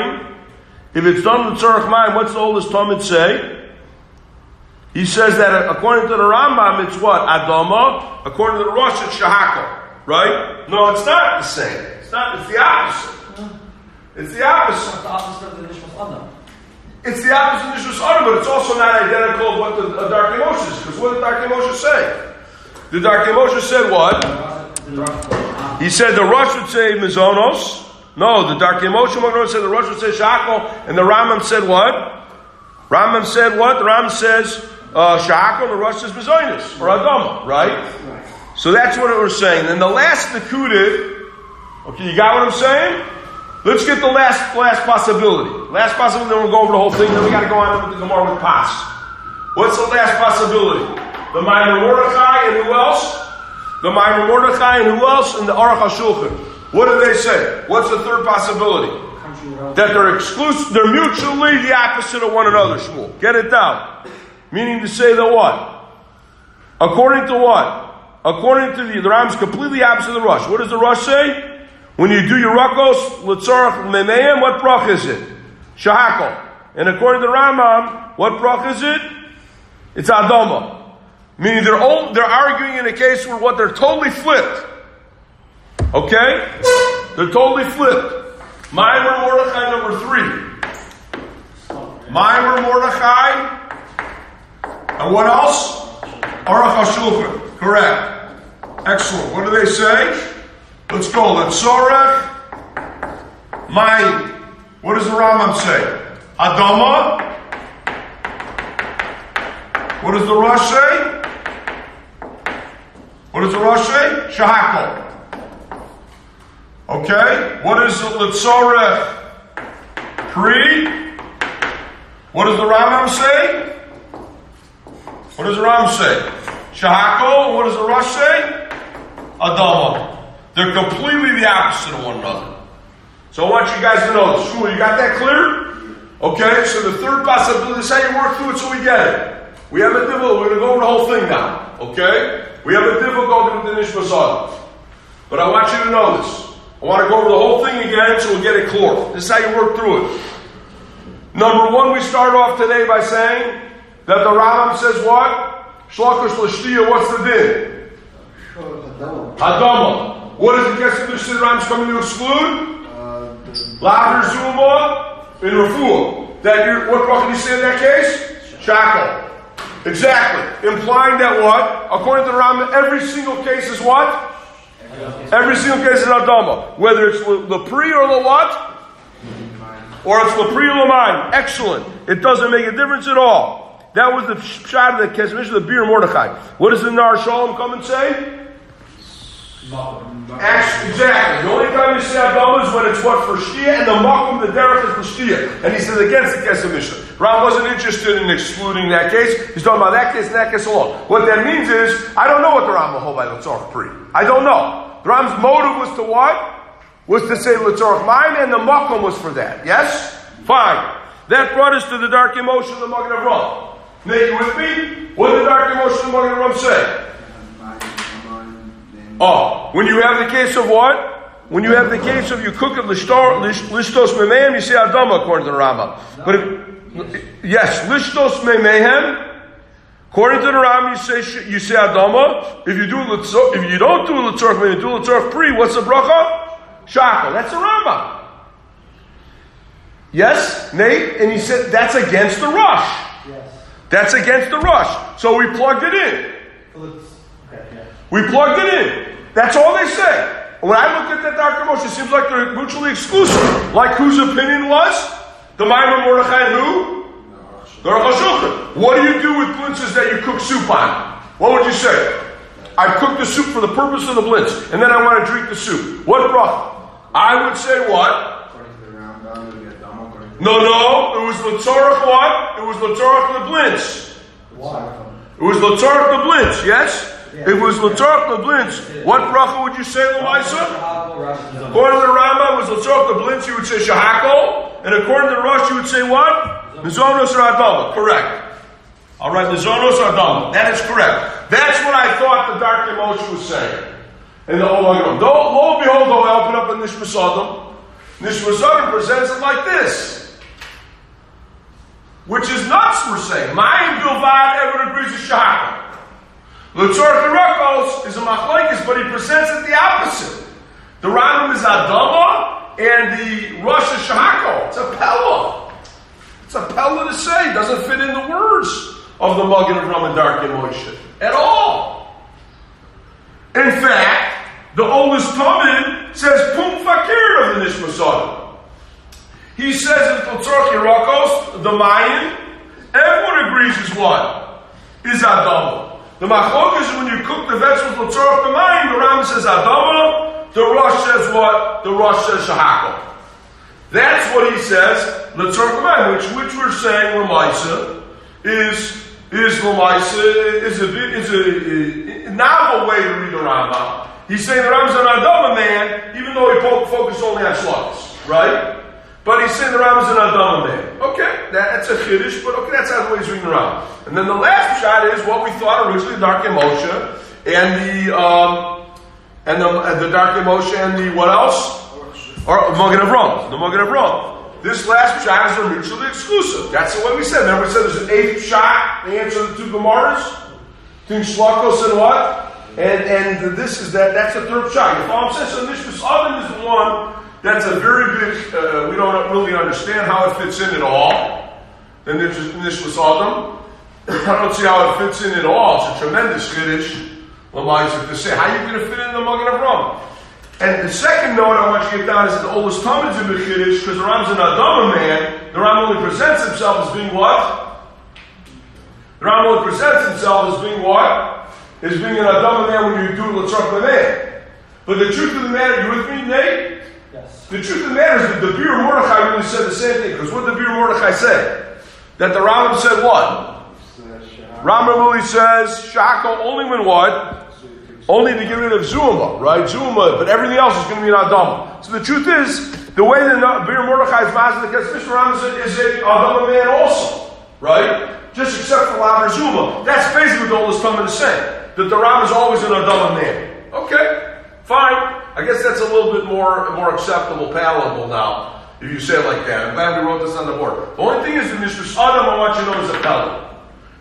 Mayim, what's the Olas Tamid say? He says that according to the Rambam, it's what? Adama. According to the Rosh, it's Shahako. Right? No, it's not the same. It's the opposite. It's the opposite. It's the opposite of the Nishmas Adam. It's the opposite of Nishmas Adam, but it's also not identical to what the Darkei Moshe is. Because what did Darkei Moshe say? The Darkei Moshe said what? He said the Rosh would say Mizonos. No, the Darkei Moshe said the Rosh would say Shahako, and the Rambam said what? Rambam said what? The Rambam says Shahako, and the Rosh says Mizonos, or Adama, right? So that's what we're saying. And the last Nekudah, okay, you got what I'm saying? Let's get the last possibility. Last possibility, then we'll go over the whole thing, then we got to go on with the Gemara with Pas. What's the last possibility? The Maimer Mordechai and who else? The Maimer Mordechai and who else? And the Aruch HaShulchan. What do they say? What's the third possibility? That they're exclusive, they're mutually the opposite of one another, Shmuel. Get it down. Meaning to say that what? According to what? According to the Rambam's completely opposite of the Rosh. What does the Rosh say? When you do your rakos, l'tzorach memeim, what brach is it? Shahakol. And according to Rambam, what brach is it? It's Adama. Meaning they're arguing in a case where what they're totally flipped. Okay? They're totally flipped. Maimer Mordechai number 3. Maimer Mordechai. And what else? Aruch HaShulchan. Correct. Excellent. What do they say? Let's go. L'tzorach Mayim. What does the Rambam say? Adama. What does the Rosh say? What does the Rosh say? Shahakol. Okay. What does the L'tzorach Pri? What does the Rambam say? What does the Rambam say? Shahakol. What does the Rosh say? Adama. They're completely the opposite of one another. So I want you guys to know this. Shmuel, you got that clear? Okay, so the third possibility, this is how you work through it so we get it. We have a difficulty, we're going to go over the whole thing now. Okay? We have a difficulty with the Nishmas Adam. But I want you to know this. I want to go over the whole thing again so we'll get it clear. This is how you work through it. Number one, we start off today by saying that the Rambam says what? Shlakish L'shtiya, what's the din? Adama. What is the Kesef Mishnah the Rambam's coming to exclude? Laver Zuma in Refuah. What bracha do you say in that case? Shackle. Exactly. Implying that what? According to the Rambam, every single case is what? Every single case is Adama. Whether it's Lepri or the what? Or it's Lepri or Lamayin. Excellent. It doesn't make a difference at all. That was the shot of the Kesef Mishnah, the Bir Mordechai. What does the Nar Shalom come and say? Exactly. The only time you say Adama is when it's what? For Shtia, and the Makom, the Derech is for Shtia. And he says against the Kesef Mishnah. Ram wasn't interested in excluding that case. He's talking about that case and that case alone. What that means is, I don't know what the Ram will hold by L'tzorach Pri. I don't know. The Ram's motive was to what? Was to say L'tzorach Mayim, and the Makom was for that. Yes? Fine. That brought us to the dark emotion of the Magen Avraham. Now, you with me? What did the dark emotion of the Magen Avraham say? Oh, when you have the case of what? When you have the case of you cook it lishtos memehem, you say Adama according to the Rambam. But yes, lishtos memehem. According to the Rambam, you say Adama. If you don't do l'tzorach memehem, you do l'tzorach pri. What's the bracha? Shackle. That's the Rambam. Yes, Nate, and he said that's against the rush. Yes. That's against the rush. So we plugged it in. We plugged it in. That's all they say. When I look at that dark emotion, it seems like they're mutually exclusive. Like whose opinion was? The Maimon Mordechai and who? The Aruch HaShulchan. What do you do with blintzes that you cook soup on? What would you say? I cooked the soup for the purpose of the blintz, and then I want to drink the soup. What bracha? I would say what? No, it was L'tzorach what? It was L'tzorach the blintz. It was L'tzorach the blintz, yes? Yeah. It was L'tzorach the blintz. What bracha would you say, L'maisa? According to the Rambam, it was L'tzorach the blintz, you would say Shahakol. And according to the Rosh, you would say what? Nizonos or Adama. Correct. Alright, Nizonos or Adama. That is correct. That's what I thought the dark emotion was saying. And the lo and behold, I'll open up in Nishmas Adam. Nishmas Adam presents it like this. Which is nuts, we're saying. Mayim Bilvad, everyone agrees with Shahakol. L'tzorach Yerakos is a machlekes, but he presents it the opposite. The Rambam is Adama, and the Rosh is Shahakol. It's a Pella. It's a Pella to say. It doesn't fit in the words of the Magen Avraham and Darkei Moshe at all. In fact, the oldest Talmud says Pum Fakir of the Nishmas Adam. He says in L'tzorach Yerakos, the Mayin, everyone agrees is what? Is Adama. The machlok is when you cook the vegetables l'tzorach the Mayin, the Rambam says Adama, the Rosh says what? The Rosh says Shahakol. That's what he says, l'tzorach the Mayin, which we're saying L'maisa is a novel way to read the Rambam. He's saying the Rambam's an Adama man, even though he focused only on shlokas, right? But he's saying the Rambam's an Adama man. Okay, that's a chiddush, but okay, that's how the way he's reading the Rambam. And then the last shot is what we thought originally, Darkei Moshe, and the Darkei Moshe, and the what else? Or Magen Avraham. The Magen Avraham. This last shot is mutually exclusive. That's the way we said. Remember we said there's an eighth shot, the answer to the two Gemaras? Between Shlokos and what? And this is that's the third shot. You follow what I'm saying? So Nishmas Adam is the one that's a very big, we don't really understand how it fits in at all. Then there's Nishmas Adam. I don't see how it fits in at all. It's a tremendous chiddush. To say, how are you going to fit in the Magen Avraham? And the second note I want you to get down is that the oldest Talmud's in the chiddush, because the Rambam's an Adama man. The Rambam only presents himself as being what? The Rambam only presents himself as being what? As being an Adama man when you do l'tzorach man. But the truth of the matter, you with me, Nate? Yes. The truth of the matter is that the Bir Mordechai really said the same thing. Because what did the Bir Mordechai say? That the Rambam said what? Rambam really says Shahakol only when what? Only to get rid of Zuma, right? Zuma, but everything else is going to be an Adama. So the truth is, the way that Bir Mordechai is master the Kesef Rambam is an Adama man also, right? Just except for Laver Zuma. That's basically what the oldest Talmud is saying. That the Rambam is always an Adama man. Okay, fine. I guess that's a little bit more acceptable, palatable now, if you say it like that. I'm glad we wrote this on the board. The only thing is, in Nishmas Adam, I want you to know is a Pella.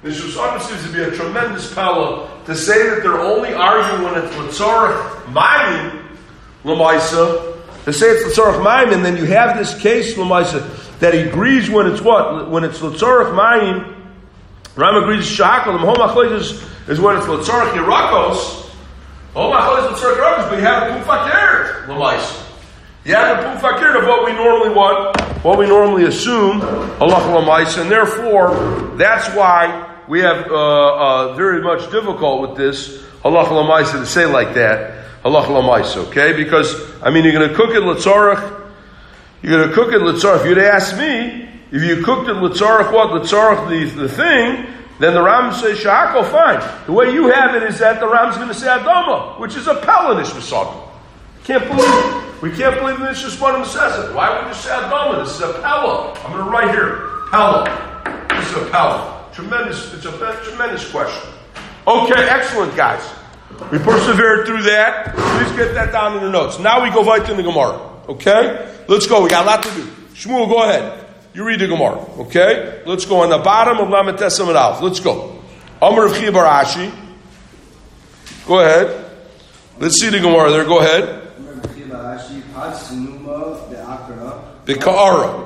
Nishmas Adam seems to be a tremendous pella to say that they're only arguing when it's L'tzorach Mayim, L'maisa. To say it's L'tzorach Mayim, and then you have this case, L'maisa, that he agrees when it's what? When it's L'tzorach Mayim, Ram agrees Shakal, the Mahom Achleis is when it's L'tzorach Yerakos. Mahom Achleis L'tzorach Yerakos, but you have a Pum Fakir, L'maisa. You have a Pum Fakir of what we normally want, what we normally assume, Allah L'maisa, and therefore, that's why we have very much difficult with this halach l'maisa to say like that halach l'maisa, okay? Because you're going to cook it l'tzorach. You're going to cook it l'tzorach. If you'd ask me, if you cooked it l'tzorach, what l'tzorach the thing, then the Ram says sha'akol, fine. The way you have it is that the Ram's going to say adama, which is a pelanish misagim. We can't believe the Nishmas says it. Why would you say adama? This is a pella. I'm going to write here pella. This is a pella. It's a tremendous question. Okay, excellent, guys. We persevered through that. Please get that down in your notes. Now we go right in the Gemara. Okay? Let's go. We got a lot to do. Shmuel, go ahead. You read the Gemara. Okay? Let's go on the bottom of Lamed Tesam and Aleph. Let's go. Amar Rav Chia bar Ashi. Go ahead. Let's see the Gemara there. Go ahead. Rav Chia bar Ashi, Pad Sinuma de Akra. Be'ka'ara.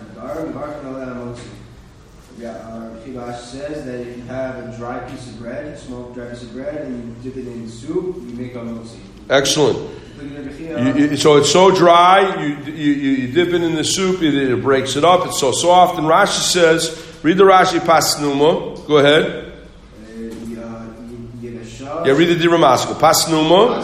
Says that if you have a dry piece of bread, a smoked dry piece of bread, and you dip it in soup, you make a motzi. Excellent. So it's so dry, you dip it in the soup, it breaks it up, it's so soft. And Rashi says, read the Rashi Pasnuma. Go ahead. Yeah, read the Diramaskal. Pasnuma.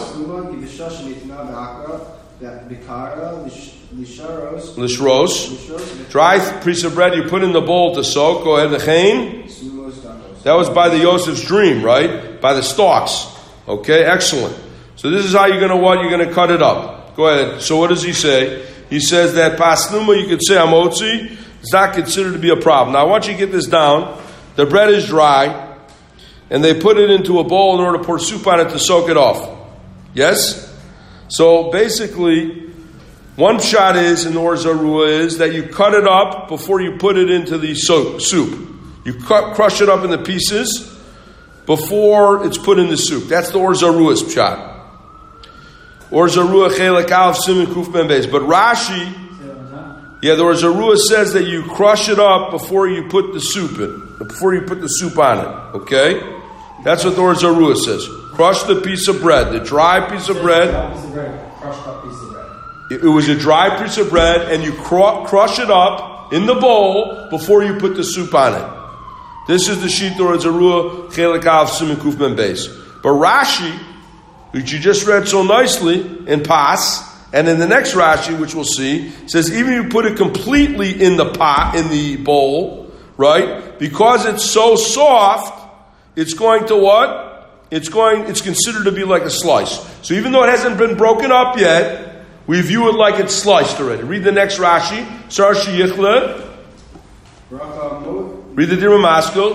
Lishros. Dry piece of bread you put in the bowl to soak. Go ahead. That was by the Yosef's dream, right? By the stalks. Okay, excellent. So this is how you're going to cut it up. Go ahead. So what does he say? He says that pasnuma, you could say amotzi, is not considered to be a problem. Now I want you to get this down. The bread is dry, and they put it into a bowl in order to pour soup on it to soak it off. Yes? So basically, one shot is, in Or Zarua, is that you cut it up before you put it into the soup. You crush it up into pieces before it's put in the soup. That's the Or Zarua's shot. Or Zarua Chelek Aleph Siman Kuf Ben Beis. But Rashi, the Or Zarua says that you crush it up before you put the soup in, before you put the soup on it. Okay? That's what the Or Zarua says. Crush the piece of bread, the dry piece of bread. Crushed up piece of bread. It was a dry piece of bread, and you crush it up in the bowl before you put the soup on it. This is the Shita Or Zarua Chelek Aleph Siman Kuf Ben Beis. But Rashi, which you just read so nicely in Pas, and in the next Rashi, which we'll see, says even if you put it completely in the pot, in the bowl, right? Because it's so soft, it's going to what? It's considered to be like a slice. So even though it hasn't been broken up yet, we view it like it's sliced already. Read the next Rashi. Sar Sheyichle. Read the Dirma Maskell.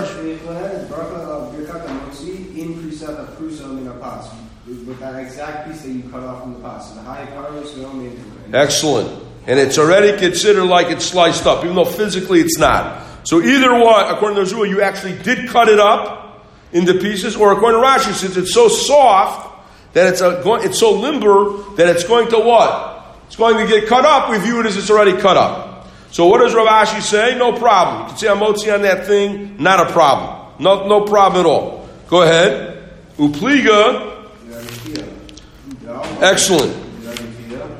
With that exact piece that you cut off from the pot. So the high carlos we only into it. Excellent. And it's already considered like it's sliced up, even though physically it's not. So either what, according to Zua, you actually did cut it up into pieces, or according to Rashi, since it's so soft that it's so limber that it's going to what? It's going to get cut up. We view it as it's already cut up. So what does Rav Ashi say? No problem. You can say amotzi on that thing, not a problem. No problem at all. Go ahead. Upliga. Excellent. You have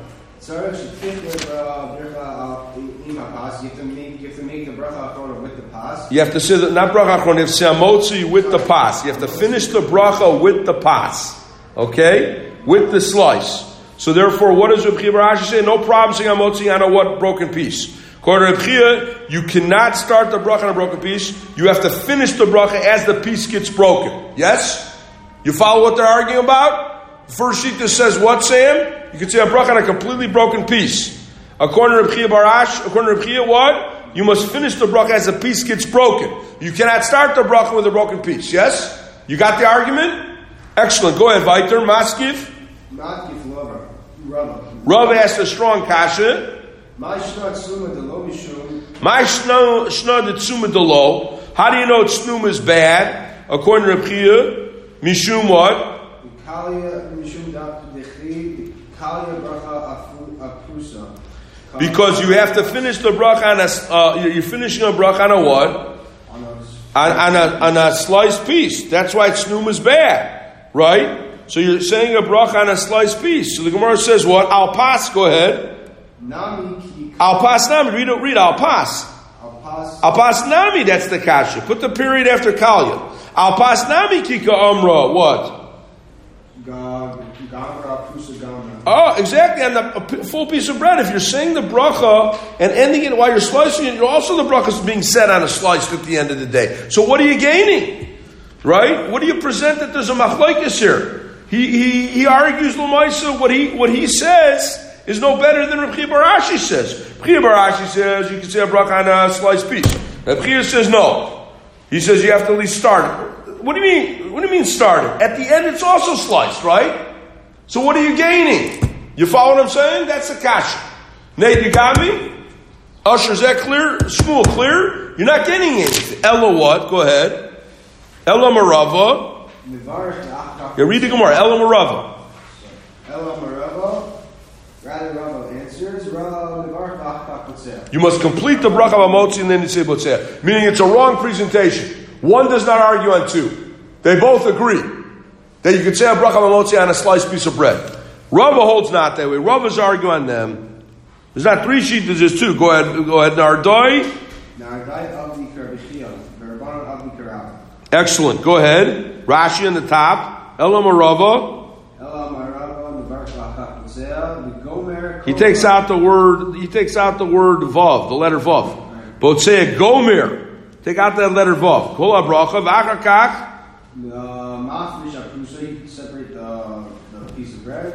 to make the bracha achrona with the pas. You have to say that, not bracha achrona, you have to say amotzi with the pas. You have to finish the bracha with the pas. Okay? With the slice. So therefore, what does Reb Chia bar Ashi say? No problem saying amotzi on a what? Broken piece. According to Reb Chia, you cannot start the bracha on a broken piece. You have to finish the bracha as the piece gets broken. Yes? You follow what they're arguing about? The first sheet that says what, Sam? You can say a bracha on a completely broken piece. According to Reb Chia bar Ashi, according to Reb Chia, what? You must finish the bracha as the piece gets broken. You cannot start the bracha with a broken piece. Yes? You got the argument? Excellent. Go ahead, Viter. Maskiv. Rav asked a strong kasha. My shna de tsuma de lo. How do you know snum is bad? According to Reb Chia, mishum what? Because you have to finish the bracha on you're finishing a bracha on a what? On a sliced piece. That's why snum is bad, right? So you're saying a bracha on a sliced piece. So the Gemara says what? Al pas. Go ahead. Al pas nami. Read al pas. Al pas nami. That's the kasha. Put the period after kalya. Al pas nami kika amra. What? Oh, exactly. And a full piece of bread. If you're saying the bracha and ending it while you're slicing it, also the bracha is being said on a slice at the end of the day. So what are you gaining? Right? What do you present that there's a machlokes here? He argues l'maisa what he says is no better than Reb Chia bar Ashi says. Reb Chia bar Ashi says you can say a bracha on a sliced piece. Reb Chia says no. He says you have to at least start it. What do you mean? What do you mean start it? At the end it's also sliced, right? So what are you gaining? You follow what I'm saying? That's the kasha. Nate, you got me? Usher, is that clear? Shmuel, clear? You're not gaining anything. Ella what? Go ahead. Ella marava. Yeah, read the Gemara. Ella marava. Ella marava. Rather, Rava answers. You must complete the bracha b'motzi and then you say botzeh. Meaning it's a wrong presentation. One does not argue on two. They both agree that you can say a bracha b'motzi on a sliced piece of bread. Rava holds not that way. Rava's arguing on them. There's not three sheets, there's two. Go ahead. Nardoi. Excellent. Go ahead. Rashi on the top. Ela marava. He takes out the word vav, the letter vav. Botzeh gomer. Take out that letter vav. Kol habracha v'achar separate the piece of bread.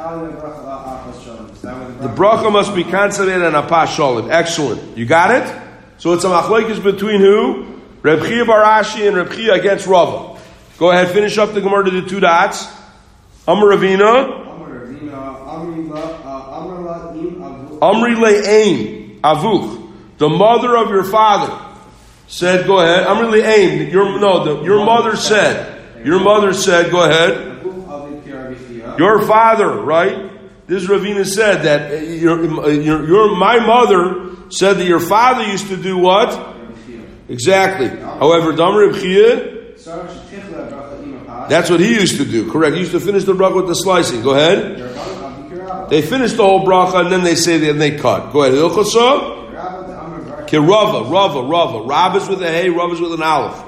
The bracha must be consummated on a pas shalom. Excellent. You got it? So it's a machlokes between who? Reb Chia bar Ashi and Reb Chia against Rava. Go ahead, finish up the Gemara to the two dots. Amar Ravina. Amri le'aim avuch. The mother of your father said, go ahead. Amri le'aim. Your mother said. Your mother said, go ahead. Your father, right? This Ravina said that my mother said that your father used to do what? Exactly. However, Damar Reb Chia, that's what he used to do. Correct. He used to finish the bracha with the slicing. Go ahead. They finish the whole bracha and then they say that they cut. Go ahead. Rava. Rab is with a hey, Rav is with an aleph.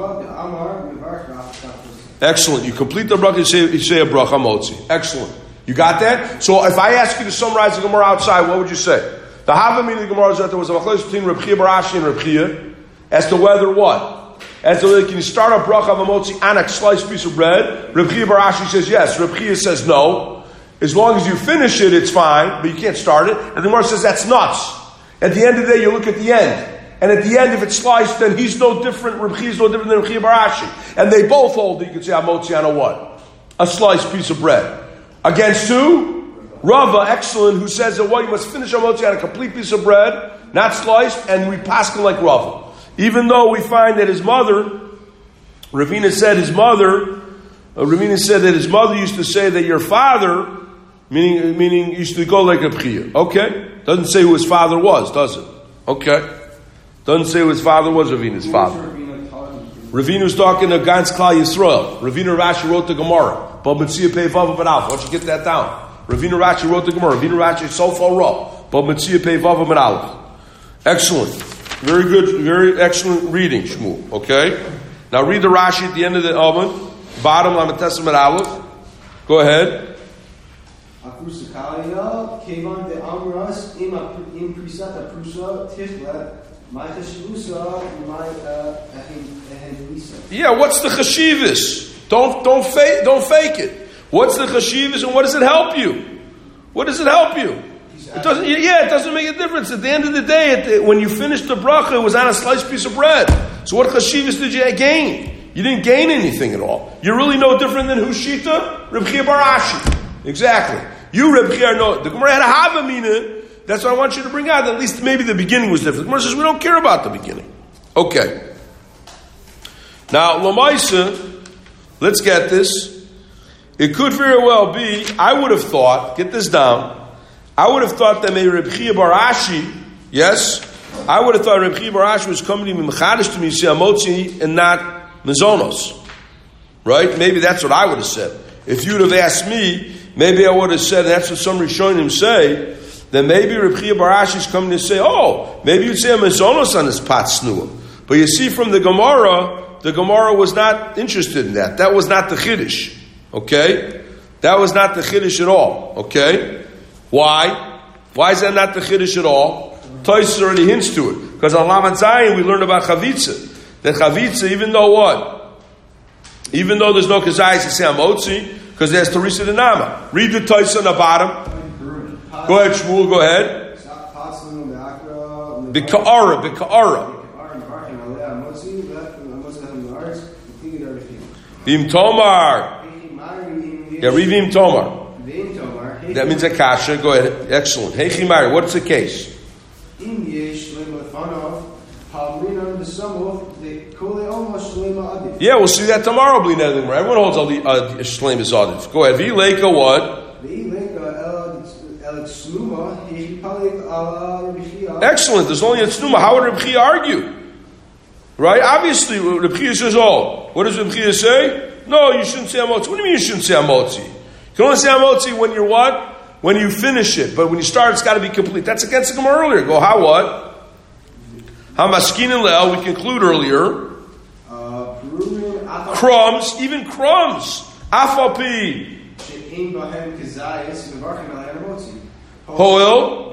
Excellent. You complete the bracha, you say a bracha motzi. Excellent. You got that? So if I ask you to summarize the Gemara outside, what would you say? The Havamina of the Gemara is that there was a machlokes between Reb Chia bar Ashi and Reb Chia as to whether what? As to whether can you start a bracha of a motzi on a sliced piece of bread? Reb Chia bar Ashi says yes. Reb Chia says no. As long as you finish it, it's fine, but you can't start it. And the Gemara says that's nuts. At the end of the day, you look at the end. And at the end, if it's sliced, then he's no different, Reb Chia is no different than Reb Chia bar Ashi. And they both hold that you can say a motzi on a what? A sliced piece of bread. Against who? Rava, excellent, who says that what you must finish a motzi on a complete piece of bread, not sliced, and we paskin like Rava. Even though we find that his mother, Ravina said that his mother used to say that your father, meaning used to go like a Chia. Okay? Doesn't say who his father was, does it? Okay. Doesn't say who his father was, Ravina's father. Ravina was talking to Gans Klal Yisrael. Ravina Rashi wrote the Gemara. Why don't you get that down? Ravina Rashi wrote the Gemara. Ravina Rashi is so far raw. Excellent. Very good, very excellent reading, Shmuel. Okay? Now read the Rashi at the end of the Alman. Bottom, Lamed Testament Aleph. Go ahead. Yeah, what's the chashivas? Don't fake it. What's the chashivas and what does it help you? What does it help you? It doesn't make a difference. At the end of the day, when you finished the bracha, it was on a sliced piece of bread. So what chashivas did you gain? You didn't gain anything at all. You're really no different than Hushita, Reb Chia bar Ashi. Exactly. You, Reb Chia, no. The Gemara had a Havamina. That's what I want you to bring out. At least maybe the beginning was different. The Gemara says we don't care about the beginning. Okay. Now, Lamaisa, let's get this. It could very well be, I would have thought, get this down, I would have thought that maybe Reb Chia bar Ashi, yes, I would have thought Reb Chia bar Ashi was coming to me mechadish to me, Amotzi, and not Mizonos. Right? Maybe that's what I would have said. If you would have asked me, maybe I would have said, and that's what some Rishonim say, then maybe Reb Chia bar Ashi is coming to say, oh, maybe you'd say a Mizonos on his pot snua. But you see from the Gemara was not interested in that. That was not the Chiddush. Okay? That was not the Chiddush at all. Okay? Why? Why is that not the Chiddush at all? Tosfos already hints to it. Because on Lamed Zayin we learned about Chavitza. That Chavitza, even though what? Even though there's no Kazayis to say Amotzi, because there's Teresa de Nama. Read the Tosfos on the bottom. Go ahead, Shmuel, go ahead. B'ka'ara. Vim Tomar. Yeah, read Vim Tomar. That means a kasha. Go ahead. Excellent. Hey Chimari, what's the case? Yeah, we'll see that tomorrow. Everyone holds Shleim is Adif. Go ahead. V'leika what? Excellent. There's only a Tznuma. How would Reb Chia argue? Right? Obviously, Reb Chia says, oh, what does Reb Chia say? No, you shouldn't say Amotzi. What do you mean you shouldn't say Amotzi? You can only say Amotzi when you're what? When you finish it. But when you start, it's got to be complete. That's against the Gemara earlier. Go, how what? Hamaskin and Le'el, we conclude earlier. Crumbs, even crumbs. Afapi. Hoil.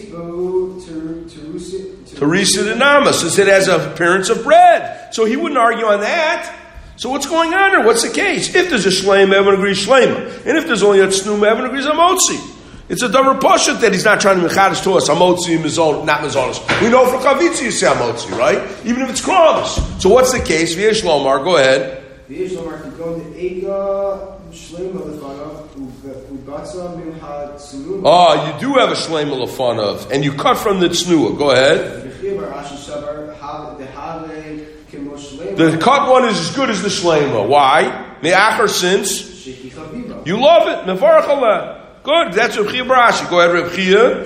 Teresa de Namas. It has an appearance of bread. So he wouldn't argue on that. So what's going on there? What's the case? If there's a shleima, everyone agrees shleima. And if there's only a tznuma, everyone agrees amotzi. It's a davar pashut that he's not trying to mechadish to us. Amotzi, mizon, not mizonos. We know for kavitzi you say amotzi, right? Even if it's crumbs. So what's the case? V'yesh lomar, go ahead. V'yesh lomar, to go to ega shleima lefanav ubatza min ha-tznuah. Oh, you do have a shleima lefanav, and you cut from the tznuah. Go ahead. The cut one is as good as the shleima. Why? Me'achar, since you love it. Mevarach Allah. Good. That's Reb Chia bar Ashi. Go ahead, Reb Chia.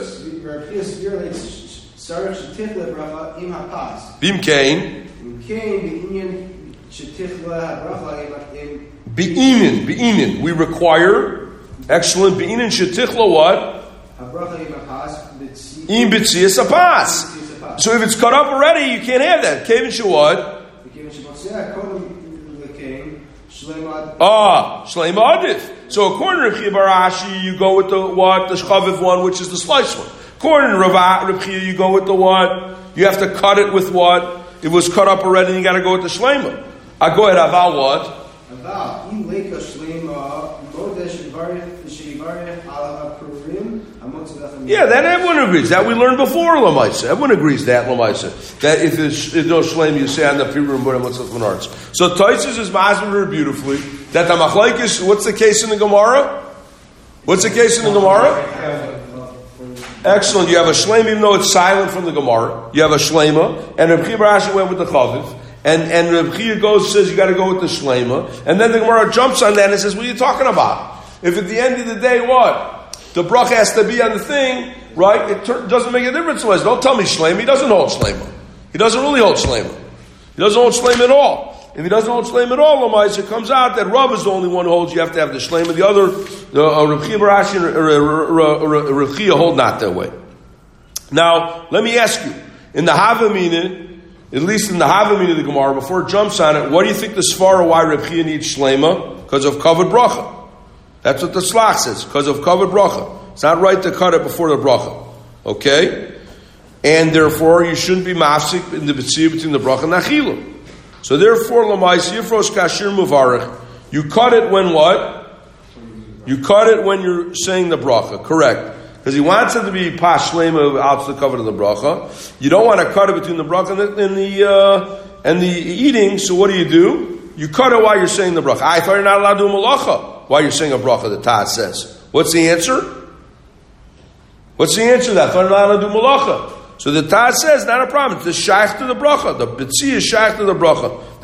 Bim Kain. Be'inin. We require. Excellent. Be'inin shetichla what? Im b'tzias apas. So if it's cut up already, you can't have that. Kevin shewad. Shleima adif. So according to Reb Chia bar Ashi, you go with the what? The shchaviv one, which is the sliced one. According to Reb Chia, you go with the what? You have to cut it with what? It was cut up already, and you got to go with the shleima. I go ahead. Aval what? Yeah, that everyone agrees. That we learned before, Lamaisa. Everyone agrees that, Lamaisa. That if there's no shleim, you say on the Piruim, but what's the arts. So Tosfos is masber beautifully that the machlekes. What's the case in the Gemara? What's the case in the Gemara? Excellent. You have a shleim, even though it's silent from the Gemara. You have a shleima, and Reb Chia bar Ashi went with the chaviv. And Reb Chia says you got to go with the shleima, and then the Gemara jumps on that and says, "What are you talking about? If at the end of the day, what? The bracha has to be on the thing, right? It doesn't make a difference to us. Don't tell me shleima. He doesn't hold shleima. He doesn't really hold shleima. He doesn't hold shleima at all. If he doesn't hold shleima at all, Lamais, it comes out that Rav is the only one who holds you have to have the shleima. The other, Reb Chia bar Ashi and Reb Chia hold not that way. Now, let me ask you, in the Havamina, at least in the Havamina of the Gemara, before it jumps on it, what do you think the svara why Reb Chia needs shleima? Because of covered bracha. That's what the Slach says, because of covered bracha. It's not right to cut it before the bracha. Okay? And therefore, you shouldn't be mafsik in the betzir between the bracha and the achilah. So therefore, Lamais Yifros Kashir Muvarech, you cut it when what? You cut it when you're saying the bracha, correct. Because he wants it to be pashlema out to the cover of the bracha. You don't want to cut it between the bracha and the eating, so what do? You cut it while you're saying the bracha. I thought you're not allowed to do malacha while you're saying a bracha, the Taz says. What's the answer? What's the answer to that? I thought you're not allowed to do malacha. So the Taz says, not a problem. It's the shaykh to the bracha. The bitzi is shaykh to the bracha.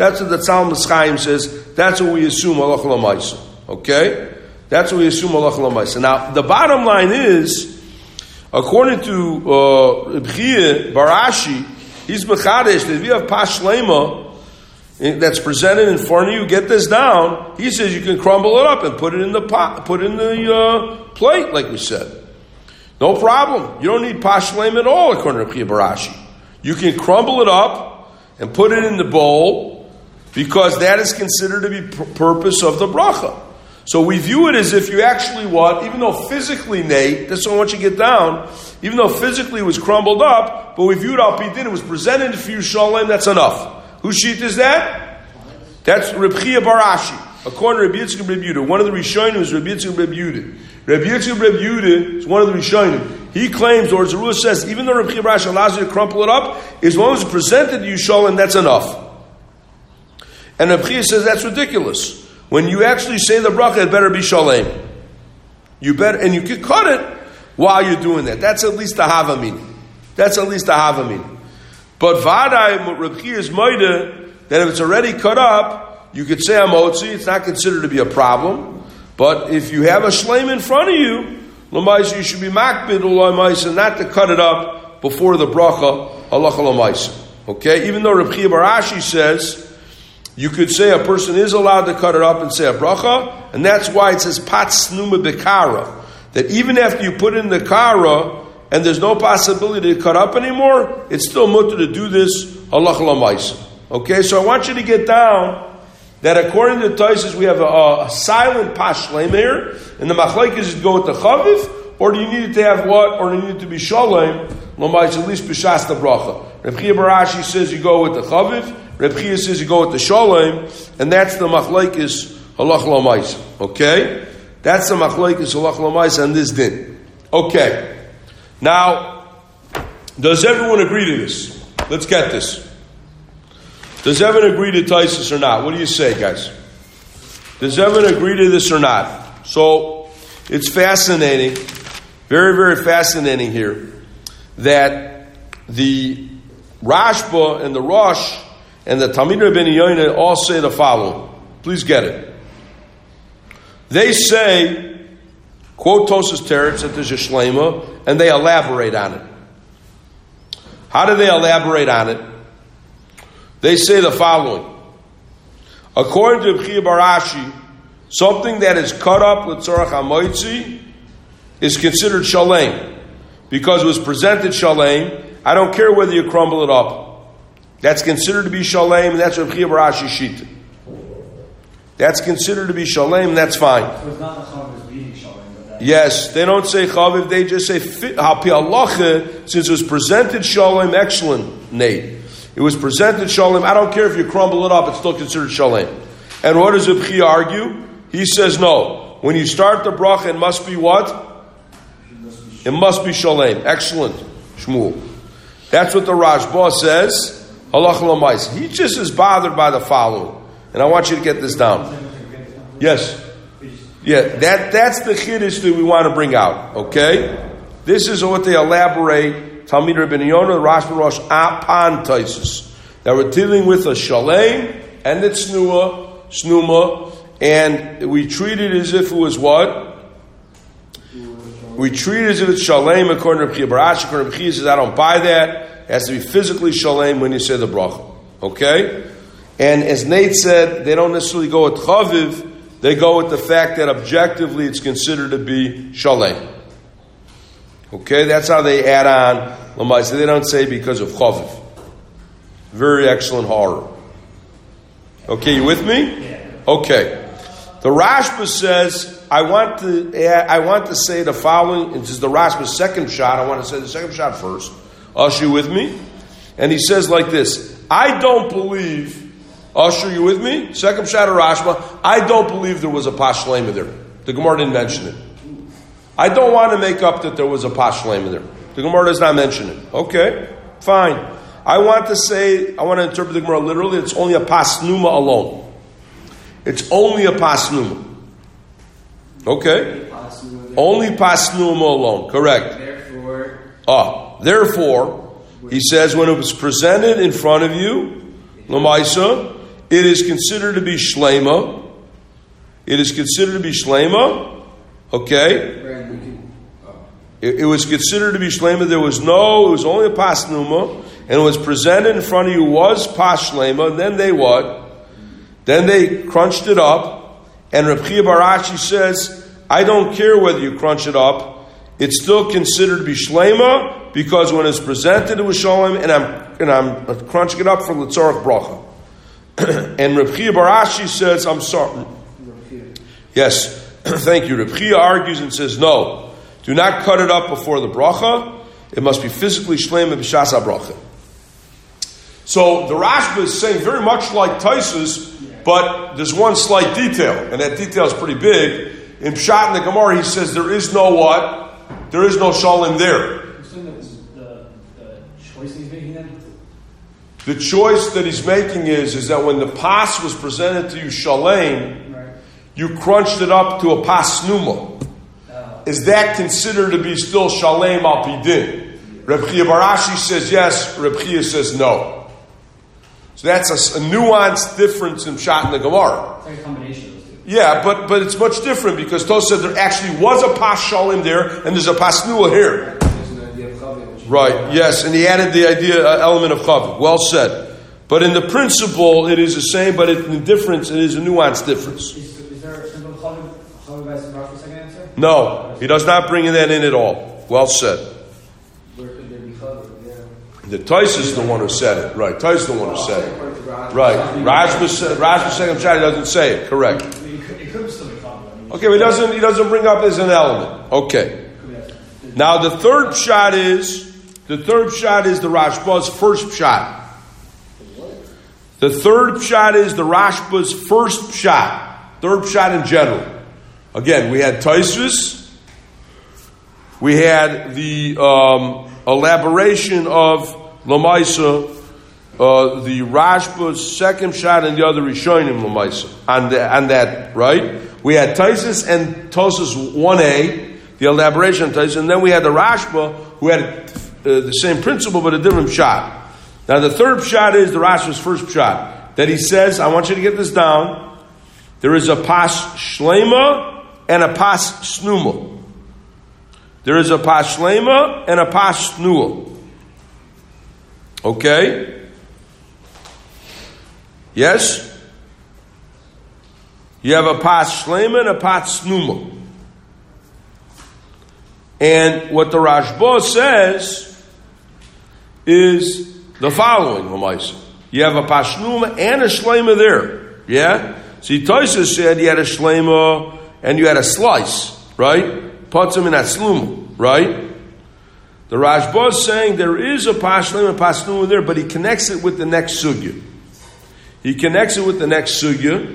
That's what the Talmud Chaim says. That's what we assume halacha l'maisa. Okay? That's what we assume halacha l'maisa. Now, the bottom line is, according to Reb Chia Barashi, he's mechadesh that if you have pashlema that's presented in front of you, get this down. He says you can crumble it up and put it in the pot, put it in the plate, like we said. No problem. You don't need pashlema at all, according to Reb Chia Barashi. You can crumble it up and put it in the bowl, because that is considered to be purpose of the bracha. So we view it as if you actually what? Even though physically, Nate, this is what I want you to get down, even though physically it was crumbled up, but we viewed al pidin, it was presented for you shalom, that's enough. Whose sheet is that? That's Reb Chia Barashi. According to Reb Yitzchak Reb Yehuda, one of the Rishonim is Reb Yitzchak Reb Yehuda. Reb Yitzchak Reb Yehuda is one of the Rishonim. He claims, or Zerua says, even though Reb Chia Barashi allows you to crumple it up, as long as it's presented to you shalom, that's enough. And Reb Chia says that's ridiculous. When you actually say the bracha, it better be shalem. You better, and you can cut it while you're doing that. That's at least a hava meaning. But Vadai, Reb Chia is moide that if it's already cut up, you could say amotzi. It's not considered to be a problem. But if you have a shleim in front of you, l'maisa, you should be makbid l'maisa, not to cut it up before the bracha halacha l'maisa. Okay, even though Reb Chia Barashi says you could say a person is allowed to cut it up and say a bracha, and that's why it says pat snuma bekara, that even after you put in the kara and there's no possibility to cut up anymore, it's still mutter to do this halacha l'maisa. Okay, so I want you to get down that according to the Taisus we have a silent pashlem here, and the machlekes is to go with the chaviv, or do you need it to have what? Or do you need it to be shalem l'maisa, at least b'shas the bracha? Reb Chia Barashi says you go with the chaviv. Reb Chia says you go with the shalom, and that's the machlekes halach l'maisa. Okay, that's the machlekes halach l'maisa and this din. Okay, now does everyone agree to this? Let's get this. Does everyone agree to Taisus or not? What do you say, guys? Does everyone agree to this or not? So it's fascinating, very, very fascinating here, that the Rashba and the Rosh and the Talmid Rabbeinu Yoina all say the following. Please get it. They say, quote Tosas Teretz, that there's a shlema, and they elaborate on it. How do they elaborate on it? They say the following. According to Reb Chia Barashi, something that is cut up with tzorach hamoitzi is considered shalem, because it was presented shalem. I don't care whether you crumble it up. That's considered to be shalem, and that's Reb Chia Barashi shita. That's considered to be shalem, that's fine. So it's not the chaviv being shalem, but that... Yes, they don't say chaviv, they just say hapi halacha, since it was presented shalem, excellent, Nate. It was presented shalem, I don't care if you crumble it up, it's still considered shalem. And what does Reb Chia argue? He says no. When you start the bracha, it must be what? It must be shalem. Excellent, Shmuel. That's what the Rashba says. Halacha l'maisa. He just is bothered by the following, and I want you to get this down. Yes, yeah, that's the chiddush that we want to bring out. Okay, this is what they elaborate. Talmid Rabbeinu Yonah, Rashba Rosh Apan Taisus. That we're dealing with a shalem and it's snuma, and we treat it as if it was what? We treat it as if it's shalem according to Reb Chia Barashi. According to Reb Chia says, I don't buy that. It has to be physically shalem when you say the bracha. Okay? And as Nate said, they don't necessarily go with chaviv, they go with the fact that objectively it's considered to be shalem. Okay? That's how they add on l'maisa. They don't say because of chaviv. Very excellent horror. Okay, you with me? Okay. The Rashba says, I want to say the following. This is the Rashba's second shot. I want to say the second shot first. Usher, you with me? And he says like this, I don't believe, Usher, you with me? Second shot of Rashba, I don't believe there was a pashlema there. The Gemara didn't mention it. I don't want to make up that there was a pashlema there. The Gemara does not mention it. Okay, fine. I want to interpret the Gemara literally, it's only a pasnuma alone. It's only a pasnuma. Okay? Only pasnuma alone. Correct. Therefore, he says when it was presented in front of you, l'maisa, it is considered to be shlema. It is considered to be shlema. Okay? It was considered to be shlema. It was only a pas numa, and it was presented in front of you was pas shlema. And then they what? Then they crunched it up, and Reb Chia bar Ashi says, I don't care whether you crunch it up. It's still considered to be shlema because when it's presented it was shalom, and I'm crunching it up for l'tzorach bracha. And Reb Chia bar Ashi says, I'm sorry. Yes, thank you. Reb Chia argues and says, no. Do not cut it up before the bracha. It must be physically shleima b'shas ha-bracha. So the Rashba is saying very much like Taisus, but there's one slight detail, and that detail is pretty big. In Pshat in the Gemara, he says there is no what? There is no shalom there. The choice he's making then? The choice that he's making is that when the pas was presented to you shalom, Right. you crunched it up to a pas numa. Is that considered to be still shalem al pidin? Reb Chia bar Ashi says yes. Reb Chia says no. So that's a nuanced difference in Pshat in the Gemara. It's like a combination of those two. Yeah, but it's much different because Tos said there actually was a pas shalem there and there's a pas nua here. Right. Yes, and he added the element of chavod. Well said. But in the principle, it is the same. But in the difference, it is a nuanced difference. Is there a simple chavod by Rashi second answer? No, he does not bring that in at all. Well said. Where could there be chavod? Yeah. The Tais is the one who said it. Right, Tais is the one who said it. Right. Rashba second Shadi doesn't say it. Correct. It could still be chavod. Okay, but he doesn't bring up as an element. Okay. Now the third pshat is the Rashba's first pshat. The third pshat is the Rashba's first pshat. Third pshat in general. Again, we had Taisvis. We had the elaboration of Lamaisa, the Rashba's second pshat, and the other Rishonim Lamaisa on that, right? We had Taisvis and Tosas 1a, the elaboration of Taisvis, and then we had the Rashba who had the same principle but a different pshat. Now the third pshat is the Rashba's first pshat, that he says, I want you to get this down, there is a pas shlema and a pas snuma. There is a pas shlema and a pas snua. Okay? Yes? You have a pas shlema and a pas snuma. And what the Rashba says is the following, Lamaisa. You have a pashnuma and a shlema there. Yeah? See, Tosas said you had a shlema and you had a slice, right? Puts them in that sluma, right? The Rashba is saying there is a pashlema and pashnuma there, but he connects it with the next sugya. He connects it with the next sugya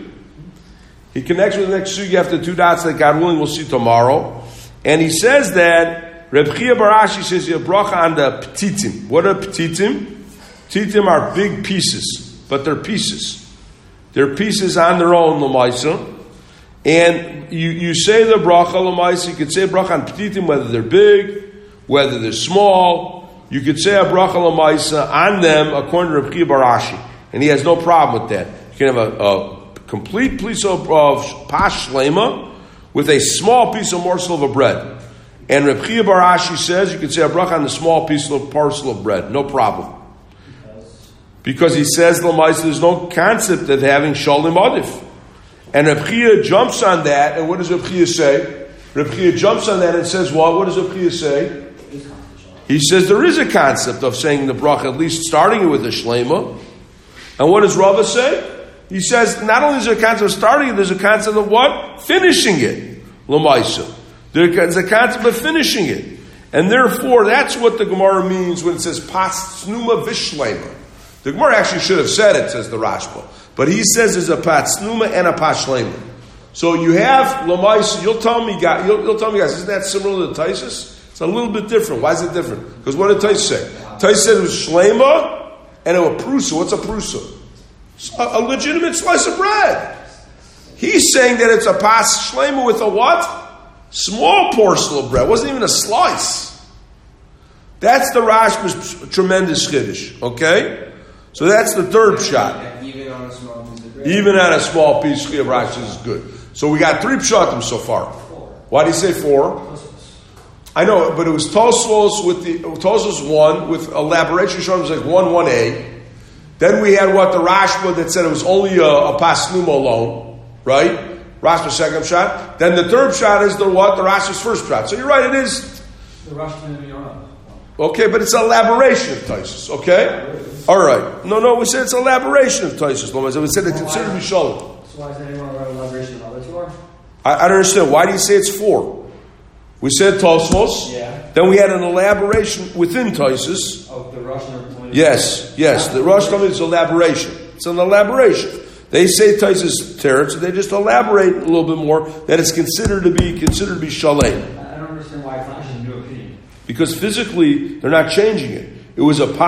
after 2 dots that God willing we'll see tomorrow. And he says that Reb Chia bar Ashi says you bracha on the petitim. What are petitim? Petitim are big pieces, but they're pieces. They're pieces on their own, Lamaisa. And you say the bracha, Lamaisa. You could say bracha on petitim, whether they're big, whether they're small. You could say a bracha, Lamaisa, on them according to Reb Chia bar Ashi. And he has no problem with that. You can have a complete piece of pas shlema with a small piece of morsel of a bread. And Reb Chia bar Ashi says you can say a bracha on the small piece of parcel of bread. No problem. Because he says, Lamaisa, there's no concept of having shalom adif. And Reb Chia jumps on that, and what does Reb Chia say? Reb Chia jumps on that and says, what? What does Reb Chia say? He says there is a concept of saying the bracha, at least starting it with a shlema. And what does Rava say? He says, not only is there a concept of starting it, there's a concept of what? Finishing it. Lamaisa. There's a concept of finishing it. And therefore, that's what the Gemara means when it says, pas snuma vishlema. The Gemara actually should have said it, says the Rashba. But he says there's a pas snuma and a pas shlema. So you have Lamaisa, you'll tell me guys, isn't that similar to Taisus? It's a little bit different. Why is it different? Because what did Taisus say? Taisus said it was shlema and it was prusa. What's a prusa? A legitimate slice of bread. He's saying that it's a pas shlema with a what? Small morsel of bread. It wasn't even a slice. That's the Rashba's tremendous chiddush. Okay? So that's the third shot. Even on a small piece of Even on a small piece, Chiyav Rashi is good. So we got 3 pshatim so far. 4. Why do you say 4? I know, but it was Tosfos with Tosfos 1 with elaboration showing it was like 1a. Then we had what the Rashba that said it was only a pasnuma alone, right? Rashba's second shot. Then the third shot is the Rashba's first shot. So you're right, it is. The Rashba Okay, but it's an elaboration of Taisus, okay? All right. No, we said it's an elaboration of Taisus. We said it's considered to be Shalom. So why is anyone write elaboration of other 2? I don't understand. Why do you say it's 4? We said Tosfos. Yeah. Then we had an elaboration within Taisus. Oh, the Russian. Yes. The Rosh Talmud is elaboration. It's an elaboration. They say Taisus teretz, so they just elaborate a little bit more that it's considered to be shalem. I don't understand why it's not just a new opinion. Because physically they're not changing it. It was a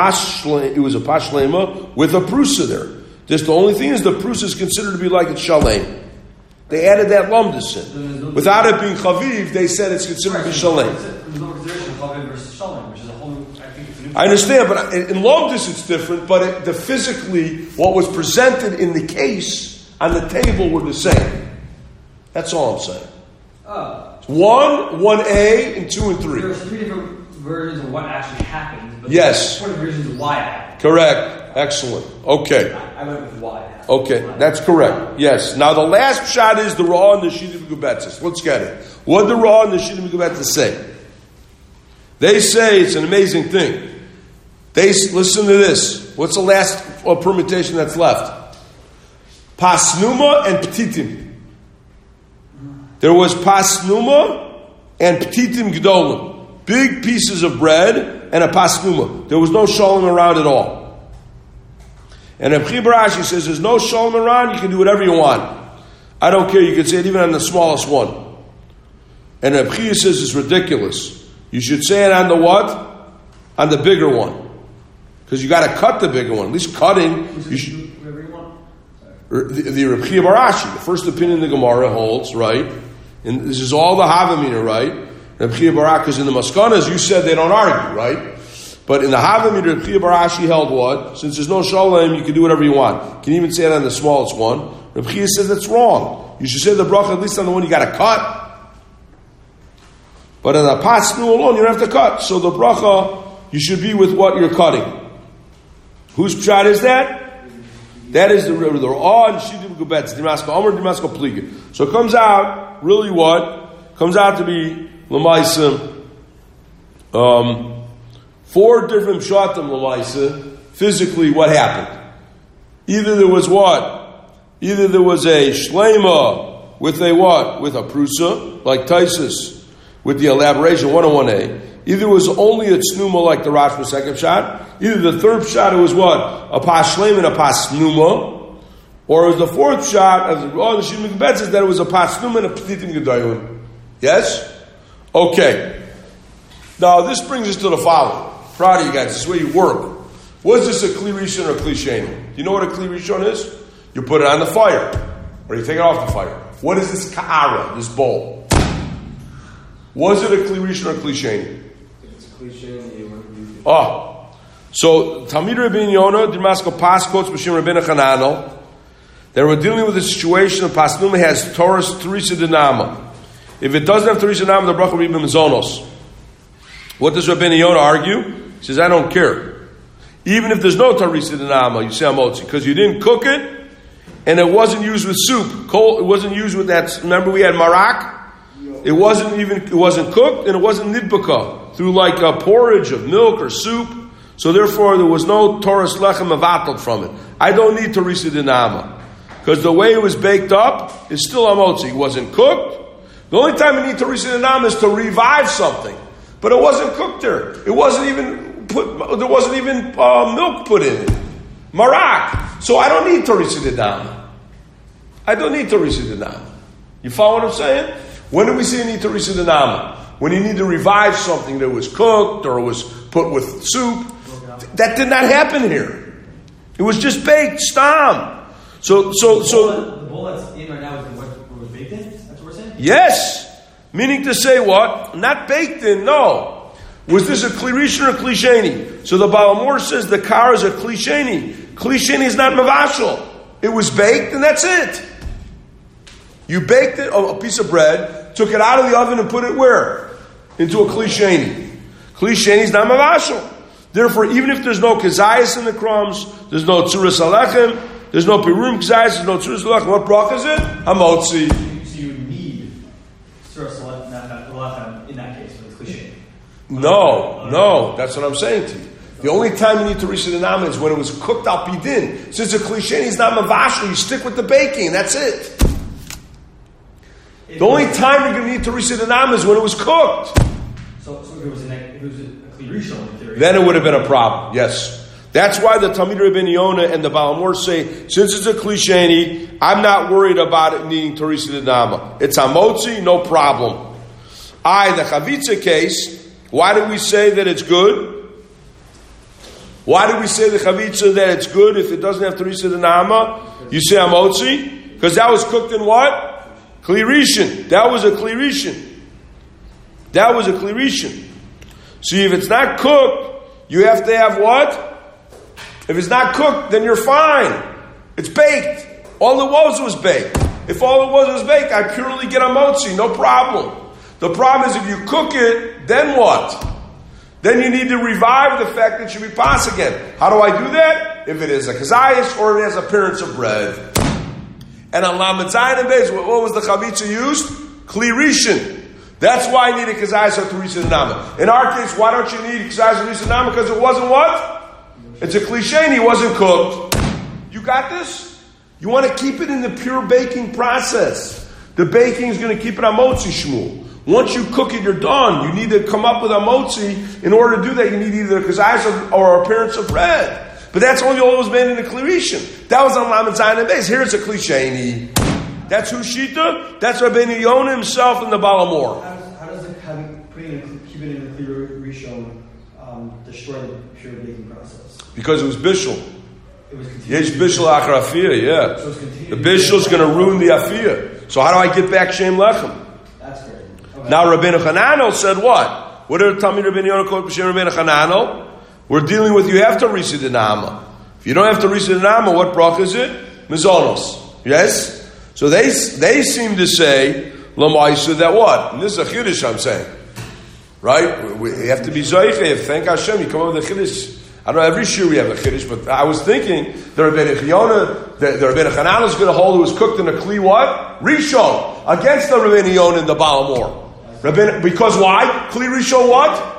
pashlema with a prusa there. Just the only thing is the prusa is considered to be like it's shalem. They added that lumdus in. Without it being chaviv, they said it's considered to be shalem. There's no consideration of chaviv versus shalem, which is a whole new. I think it's a new. I understand, but in lumdus it's different. But the physically, what was presented in the case on the table were the same. That's all I'm saying. It's 1a, and 2 and 3. There's 3 different versions of what actually happened. But Yes. 4 different versions of why it happened. Correct. Excellent. Okay. I went with why it happened. Okay, that's correct. Yes. Now the last shot is the Ra and the Shidim Gubetzis. Let's get it. What did the Ra and the Shidim Gubetzis say? They say it's an amazing thing. Listen to this. What's the last permutation that's left? Pasnuma and Petitim. There was Pasnuma and Petitim Gdolim. Big pieces of bread and a Pasnuma. There was no shalom around at all. And Reb Chiya bar Ashi says there's no shalom around, you can do whatever you want. I don't care, you can say it even on the smallest one. And Reb Chiya says it's ridiculous. You should say it on the what? On the bigger one. Because you got to cut the bigger one. At least cutting. You should, whatever you want. the Reb Chiya bar Ashi, the first opinion the Gemara holds, right? And this is all the Havamina, right? Reb Chiya bar Ashi, because in the Maskanas you said they don't argue, right? But in the Havamina, Reb Chiya bar Ashi held what? Since there's no shalom, you can do whatever you want. You can even say it on the smallest one. Reb Chiya says that's wrong. You should say the bracha at least on the one you got to cut. But on the pasnu alone, you don't have to cut. So the bracha, you should be with what you're cutting. Whose pshat is that? That is the Ra and Shidim Gubetz, Dimasko Omer, Dimasko Pliga. So it comes out, really what? Comes out to be L'maisim, 4 different pshatim L'maisa, physically what happened. Either there was what? Either there was a shlema with a what? With a prusa, like Taisus, with the elaboration 101a. Either it was only a tsnuma like the Rashba second shot. Either the third shot it was what? A pas shlem and a pas snuma. Or it was the fourth shot of the Shidim Gubetz is that it was a pas snuma and a petitim gedayun. Yes? Okay. Now this brings us to the following. Proud of you guys. This is where you work. Was this a kli rishon or a kli sheni? Do you know what a kli rishon is? You put it on the fire. Or you take it off the fire. What is this ka'ara, this bowl? Was it a kli rishon or a kli sheni? If it's a kli sheni, you wouldn't use it. So Talmid Rabbeinu Yonah, Dimasko Pas quotes B'Shem Rabbeinu Chananel. They were dealing with a situation of Pasnuma has Taurus Teresa Dinama. If it doesn't have Teresa Dinama, the bracha will be B'Mazonos. What does Rabbeinu Yonah argue? He says, I don't care. Even if there's no Teresa Dinama, you say Amotzi, because you didn't cook it, and it wasn't used with soup. It wasn't used with that. Remember we had marak? It wasn't cooked, and it wasn't nidbaka, through like a porridge of milk or soup. So therefore, there was no Torah lechem avatal from it. I don't need Teresa Dinama. Because the way it was baked up is still amotzi. It wasn't cooked. The only time you need Teresa Dinama is to revive something. But it wasn't cooked there. It wasn't even there wasn't even milk put in it. Marak. So I don't need Teresa Dinama. I don't need Teresa Dinama. You follow what I'm saying? When do we say you need Teresa Dinama? When you need to revive something that was cooked or was put with soup. That did not happen here. It was just baked, stam. So the bowl that's in right now is what was baked in? That's what we're saying? Yes. Meaning to say what? Not baked in, no. Was this a kli rishon or a kli sheni? So the Baal Mor says the car is a kli sheni. Kli sheni is not mavashal. It was baked, and that's it. You baked it, a piece of bread, took it out of the oven and put it where? Into a kli sheni. Kli sheni is not mavashel. Therefore, even if there's no kazayas in the crumbs, there's no tzuras alechem, there's no pirum kazayas, there's no tzuras alechem, what brach is it? Hamotzi. So you would need tzuras alechem in that case for the kli sheni. No, that's what I'm saying to you. The only time you need to reset the nama is when it was cooked al pidin. Since the kli sheni is not mavashel, you stick with the baking, and that's it. The only time you're going to need to reset the nama is when it was cooked. So if it was a kli rishon, in theory, then it would have been a problem. Yes, that's why the Talmid Rabbeinu Yonah and the Balamor say, since it's a kli sheni, I'm not worried about it needing to reset the nama. It's hamotzi, no problem. The chavitza case. Why do we say that it's good? Why do we say the chavitza that it's good if it doesn't have to reset the nama? You say hamotzi because that was cooked in what? Kli rishon. That was a kli rishon. See, if it's not cooked, you have to have what? If it's not cooked, then you're fine. It's baked. All it was baked. If all it was baked, I purely get a motzi, no problem. The problem is if you cook it, then what? Then you need to revive the fact that it should be pas again. How do I do that? If it is a kazayas or it has appearance of bread. And on Lamed Zayin and Beis, what was the chavitza used? Kli rishon. That's why I need a kazayas or to reset the nama. In our case, why don't you need kazayas or to reset the nama? Because it wasn't what? It's a kli sheni, it wasn't cooked. You got this? You want to keep it in the pure baking process. The baking is going to keep it on motzi shmul. Once you cook it, you're done. You need to come up with a motzi. In order to do that, you need either kazayas or appearance of bread. But that's only all that was made in the kli rishon. That was on Lamed Zayin and Beis. Here it's a kli sheni. That's who shita. That's Rabbeinu Yonah himself in the Balamor. How does keeping it in the kli rishon destroy the pure baking process? Because it was bishul. It was Yesh bishul achar afiyah, yeah. So the bishul is going to ruin the afiyah. So how do I get back shem lechem? That's great. Okay. Now Rabbeinu Chananel said what? What did Talmid Rabbeinu Yonah call b'shem Rabbeinu Chananel? We're dealing with you have to reset the nama. If you don't have to reset the nama, what brach is it? Mizonos. Yes? So they seem to say, Lamaisa, that what? And this is a chiddush I'm saying. Right? We have to be zoichev. Thank Hashem, you come up with a chiddush. I don't know, every year we have a chiddush, but I was thinking, the Rabbeinu Yonah, the Rabbeinu Chananel is going to hold it was cooked in a kli what? Rishon. Against the Rabbeinu Yonah in the Balamor. Because why? Kli Rishon what?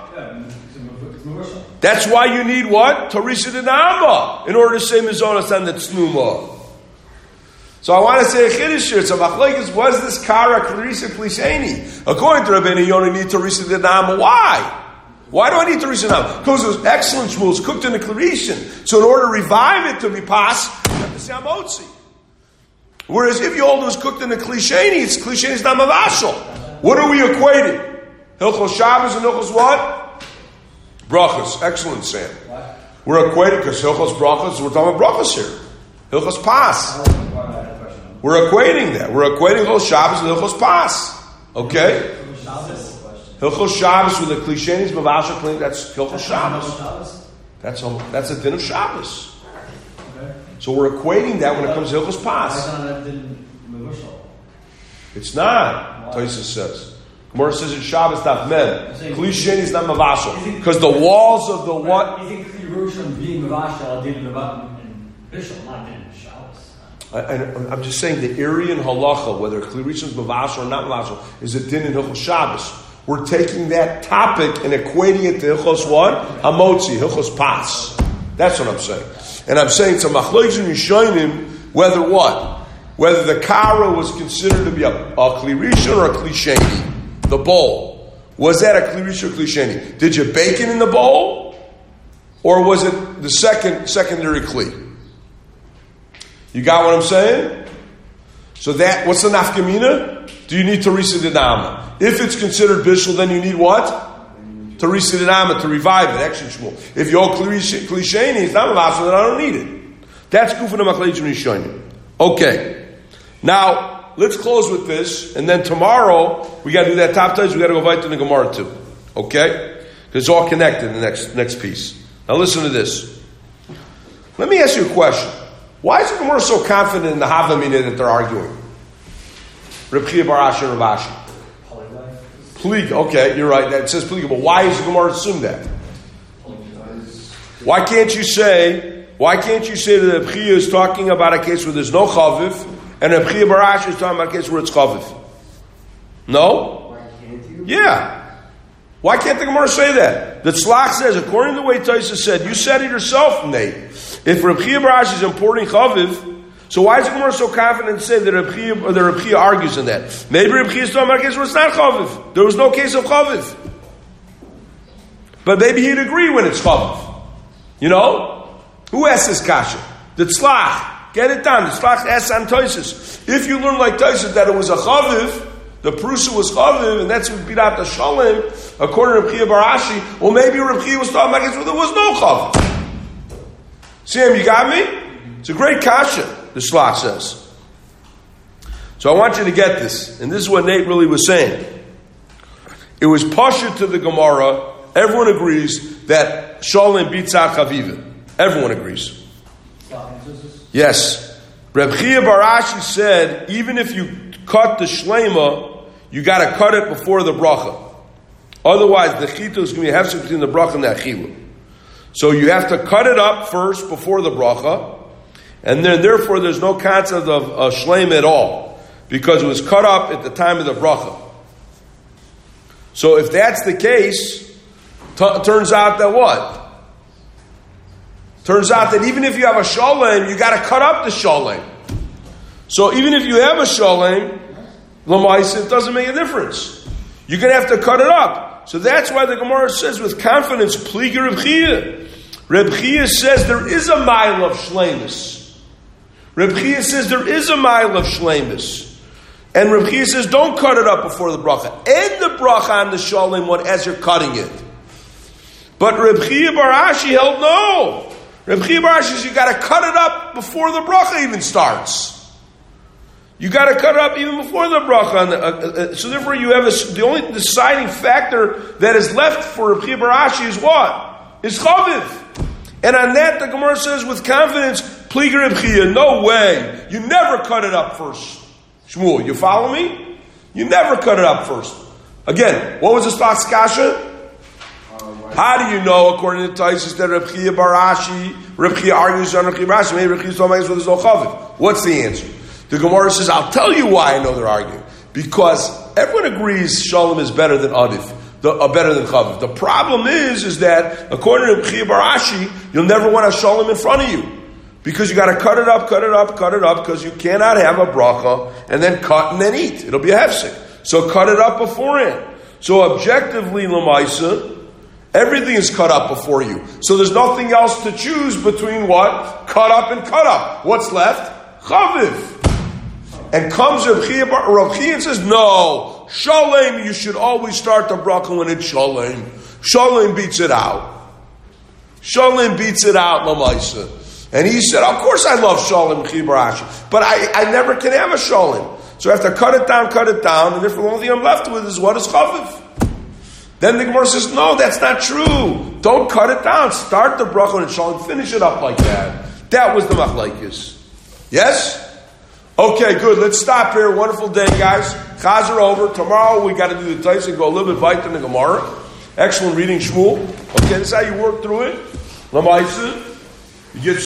That's why you need what? Teresa de Nama in order to say Mizonas and the Tznuma. So I want to say a chiddush here. So machlokes was this kara Teresa Klisheni? According to Rabbeinu Yonah, you need Teresa de Nama. Why? Why do I need Teresa de Nama? Because it was excellent shmuels cooked in the Claretian. So in order to revive it to be pas, you have to say Amotzi. Whereas if you hold it was cooked in the Klisheni, it's Klisheni's not mavashel. What are we equating? Hilchos Shabbos and Hilchos what? Brachas, excellent, Sam. What? We're equating because Hilchos Brachas, we're talking about Brachas here. Hilchos Pas. We're equating that. We're equating Hilchos Shabbos and Hilchos Pas. Okay? Hilchos Shabbos with the Klishenis, Mavashal clean, that's Hilchos Shabbos. That's a din of Shabbos. Okay. So we're equating that when it comes to Hilchos Pas. It's not, Tosfos says. Gemara says in Shabbos Daf Mem, Kli Sheni is not mavashal because the walls of the what? You think Kli Rishon being mavashal did in Bishul, not in Shabbos? I'm just saying the area in halacha, whether Kli Rishon is mavashal or not mavashal, is a din in Hilchos Shabbos. We're taking that topic and equating it to Hilchos what? Hamotzi, Hilchos Pas. That's what I'm saying. And I'm saying to machlokes and Rishonim whether what? Whether the kara was considered to be a Kli Rishon or a Kli Sheni. The bowl. Was that a Kli Rishon or Kli Sheni? Did you bake it in the bowl? Or was it the secondary Kli? You got what I'm saying? So that, what's the nafkamina? Do you need Teresa de Nama? If it's considered bishul, then you need what? Teresa de Nama to revive it. Action shmul. If you're Kli Sheni, it's not a lashon, then I don't need it. That's kufan machlokes Rishonim. Okay. Now, let's close with this, and then tomorrow we got to do that top touch. We got to go right to the Gemara too, okay? Because it's all connected in the next piece. Now listen to this. Let me ask you a question. Why is the Gemara so confident in the Havamina that they're arguing? Reb Chia bar Ashi and Rav Ashi. Pliga. Okay, you're right. That says pliga. But why is the Gemara assume that? Why can't you say that Reb Chia is talking about a case where there's no chaviv, and Reb Chia bar Ashi is talking about a case where it's chaviv? No? Why can't you? Yeah. Why can't the Gemara say that? The Tzlach says, according to the way Taisa said, you said it yourself, Nate. If Reb Chia bar Ashi is importing chaviv, so why is the Gemara so confident to say that Reb Chia argues in that? Maybe Reb Chia is talking about a case where it's not chaviv. There was no case of chaviv. But maybe he'd agree when it's chaviv. You know? Who asks this kasha? The Tzlach. Get it done. The Tzlach asks on Taisus. If you learn like Taisus that it was a chaviv, the Prusa was chaviv, and that's what beat out the Shalem, according to Reb Chia bar Ashi, well, maybe Reb Chia was talking about a case where there was no chaviv. Sam, you got me? It's a great kasha, the Tzlach says. So I want you to get this, and this is what Nate really was saying. It was pasha to the Gemara. Everyone agrees that Shalem beats out Chaviva. Everyone agrees. Yes. Reb Chia bar Ashi said, even if you cut the Shlema, you got to cut it before the bracha. Otherwise, the chita is going to be a hefsek between the bracha and the achilu. So you have to cut it up first before the bracha, and then therefore there's no concept of a Shlema at all, because it was cut up at the time of the bracha. So if that's the case, turns out that what? Turns out that even if you have a shalem, you got to cut up the shalem. So even if you have a shalem, l'maisa, it doesn't make a difference. You're going to have to cut it up. So that's why the Gemara says with confidence, pliga Reb Chia. Reb Chia says there is a mile of shlemus. Reb Chia says there is a mile of shlemus. And Reb Chia says don't cut it up before the bracha. End the bracha on the shalem one as you're cutting it. But Reb Chia bar Ashi held no. Reb Chia bar Ashi says you got to cut it up before the bracha even starts. You got to cut it up even before the bracha. So therefore, you have the only deciding factor that is left for Reb Chia bar Ashi is what? Is chaviv. And on that, the Gemara says with confidence, pliga Reb Chia, no way. You never cut it up first. Shmuel, you follow me? You never cut it up first. Again, what was the Tzlach's kasha? How do you know, according to Taisus, that Reb Chia bar Ashi, Reb Chia argues on Reb Chia bar Ashi, maybe Reb Chia is talking about there's no chaviv? What's the answer? The Gemara says, I'll tell you why I know they're arguing. Because everyone agrees Shalom is better than Adif, better than Chaviv. The problem is that, according to Reb Chia bar Ashi, you'll never want a Shalom in front of you. Because you got to cut it up, because you cannot have a bracha and then cut and then eat. It'll be a hefsek. So cut it up beforehand. So objectively, l'maisa, everything is cut up before you. So there's nothing else to choose between what? Cut up and cut up. What's left? Chaviv. And comes Reb Chia and says, no, Shalem, you should always start the bracha when it's Shalem. Shalem beats it out. Shalem beats it out, l'maisa. And he said, of course I love Shalem, Chia bar Ashi, but I never can have a Shalem. So I have to cut it down, and therefore the only thing I'm left with is what is Chaviv. Then the Gemara says, no, that's not true. Don't cut it down. Start the bracha when it's Shalem, finish it up like that. That was the machlekes. Yes? Okay, good. Let's stop here. Wonderful day, guys. Chaz are over. Tomorrow we got to do the Tais and go a little bit weiter in the Gemara. Excellent reading, Shmuel. Okay, this is how you work through it. L'maisa. You get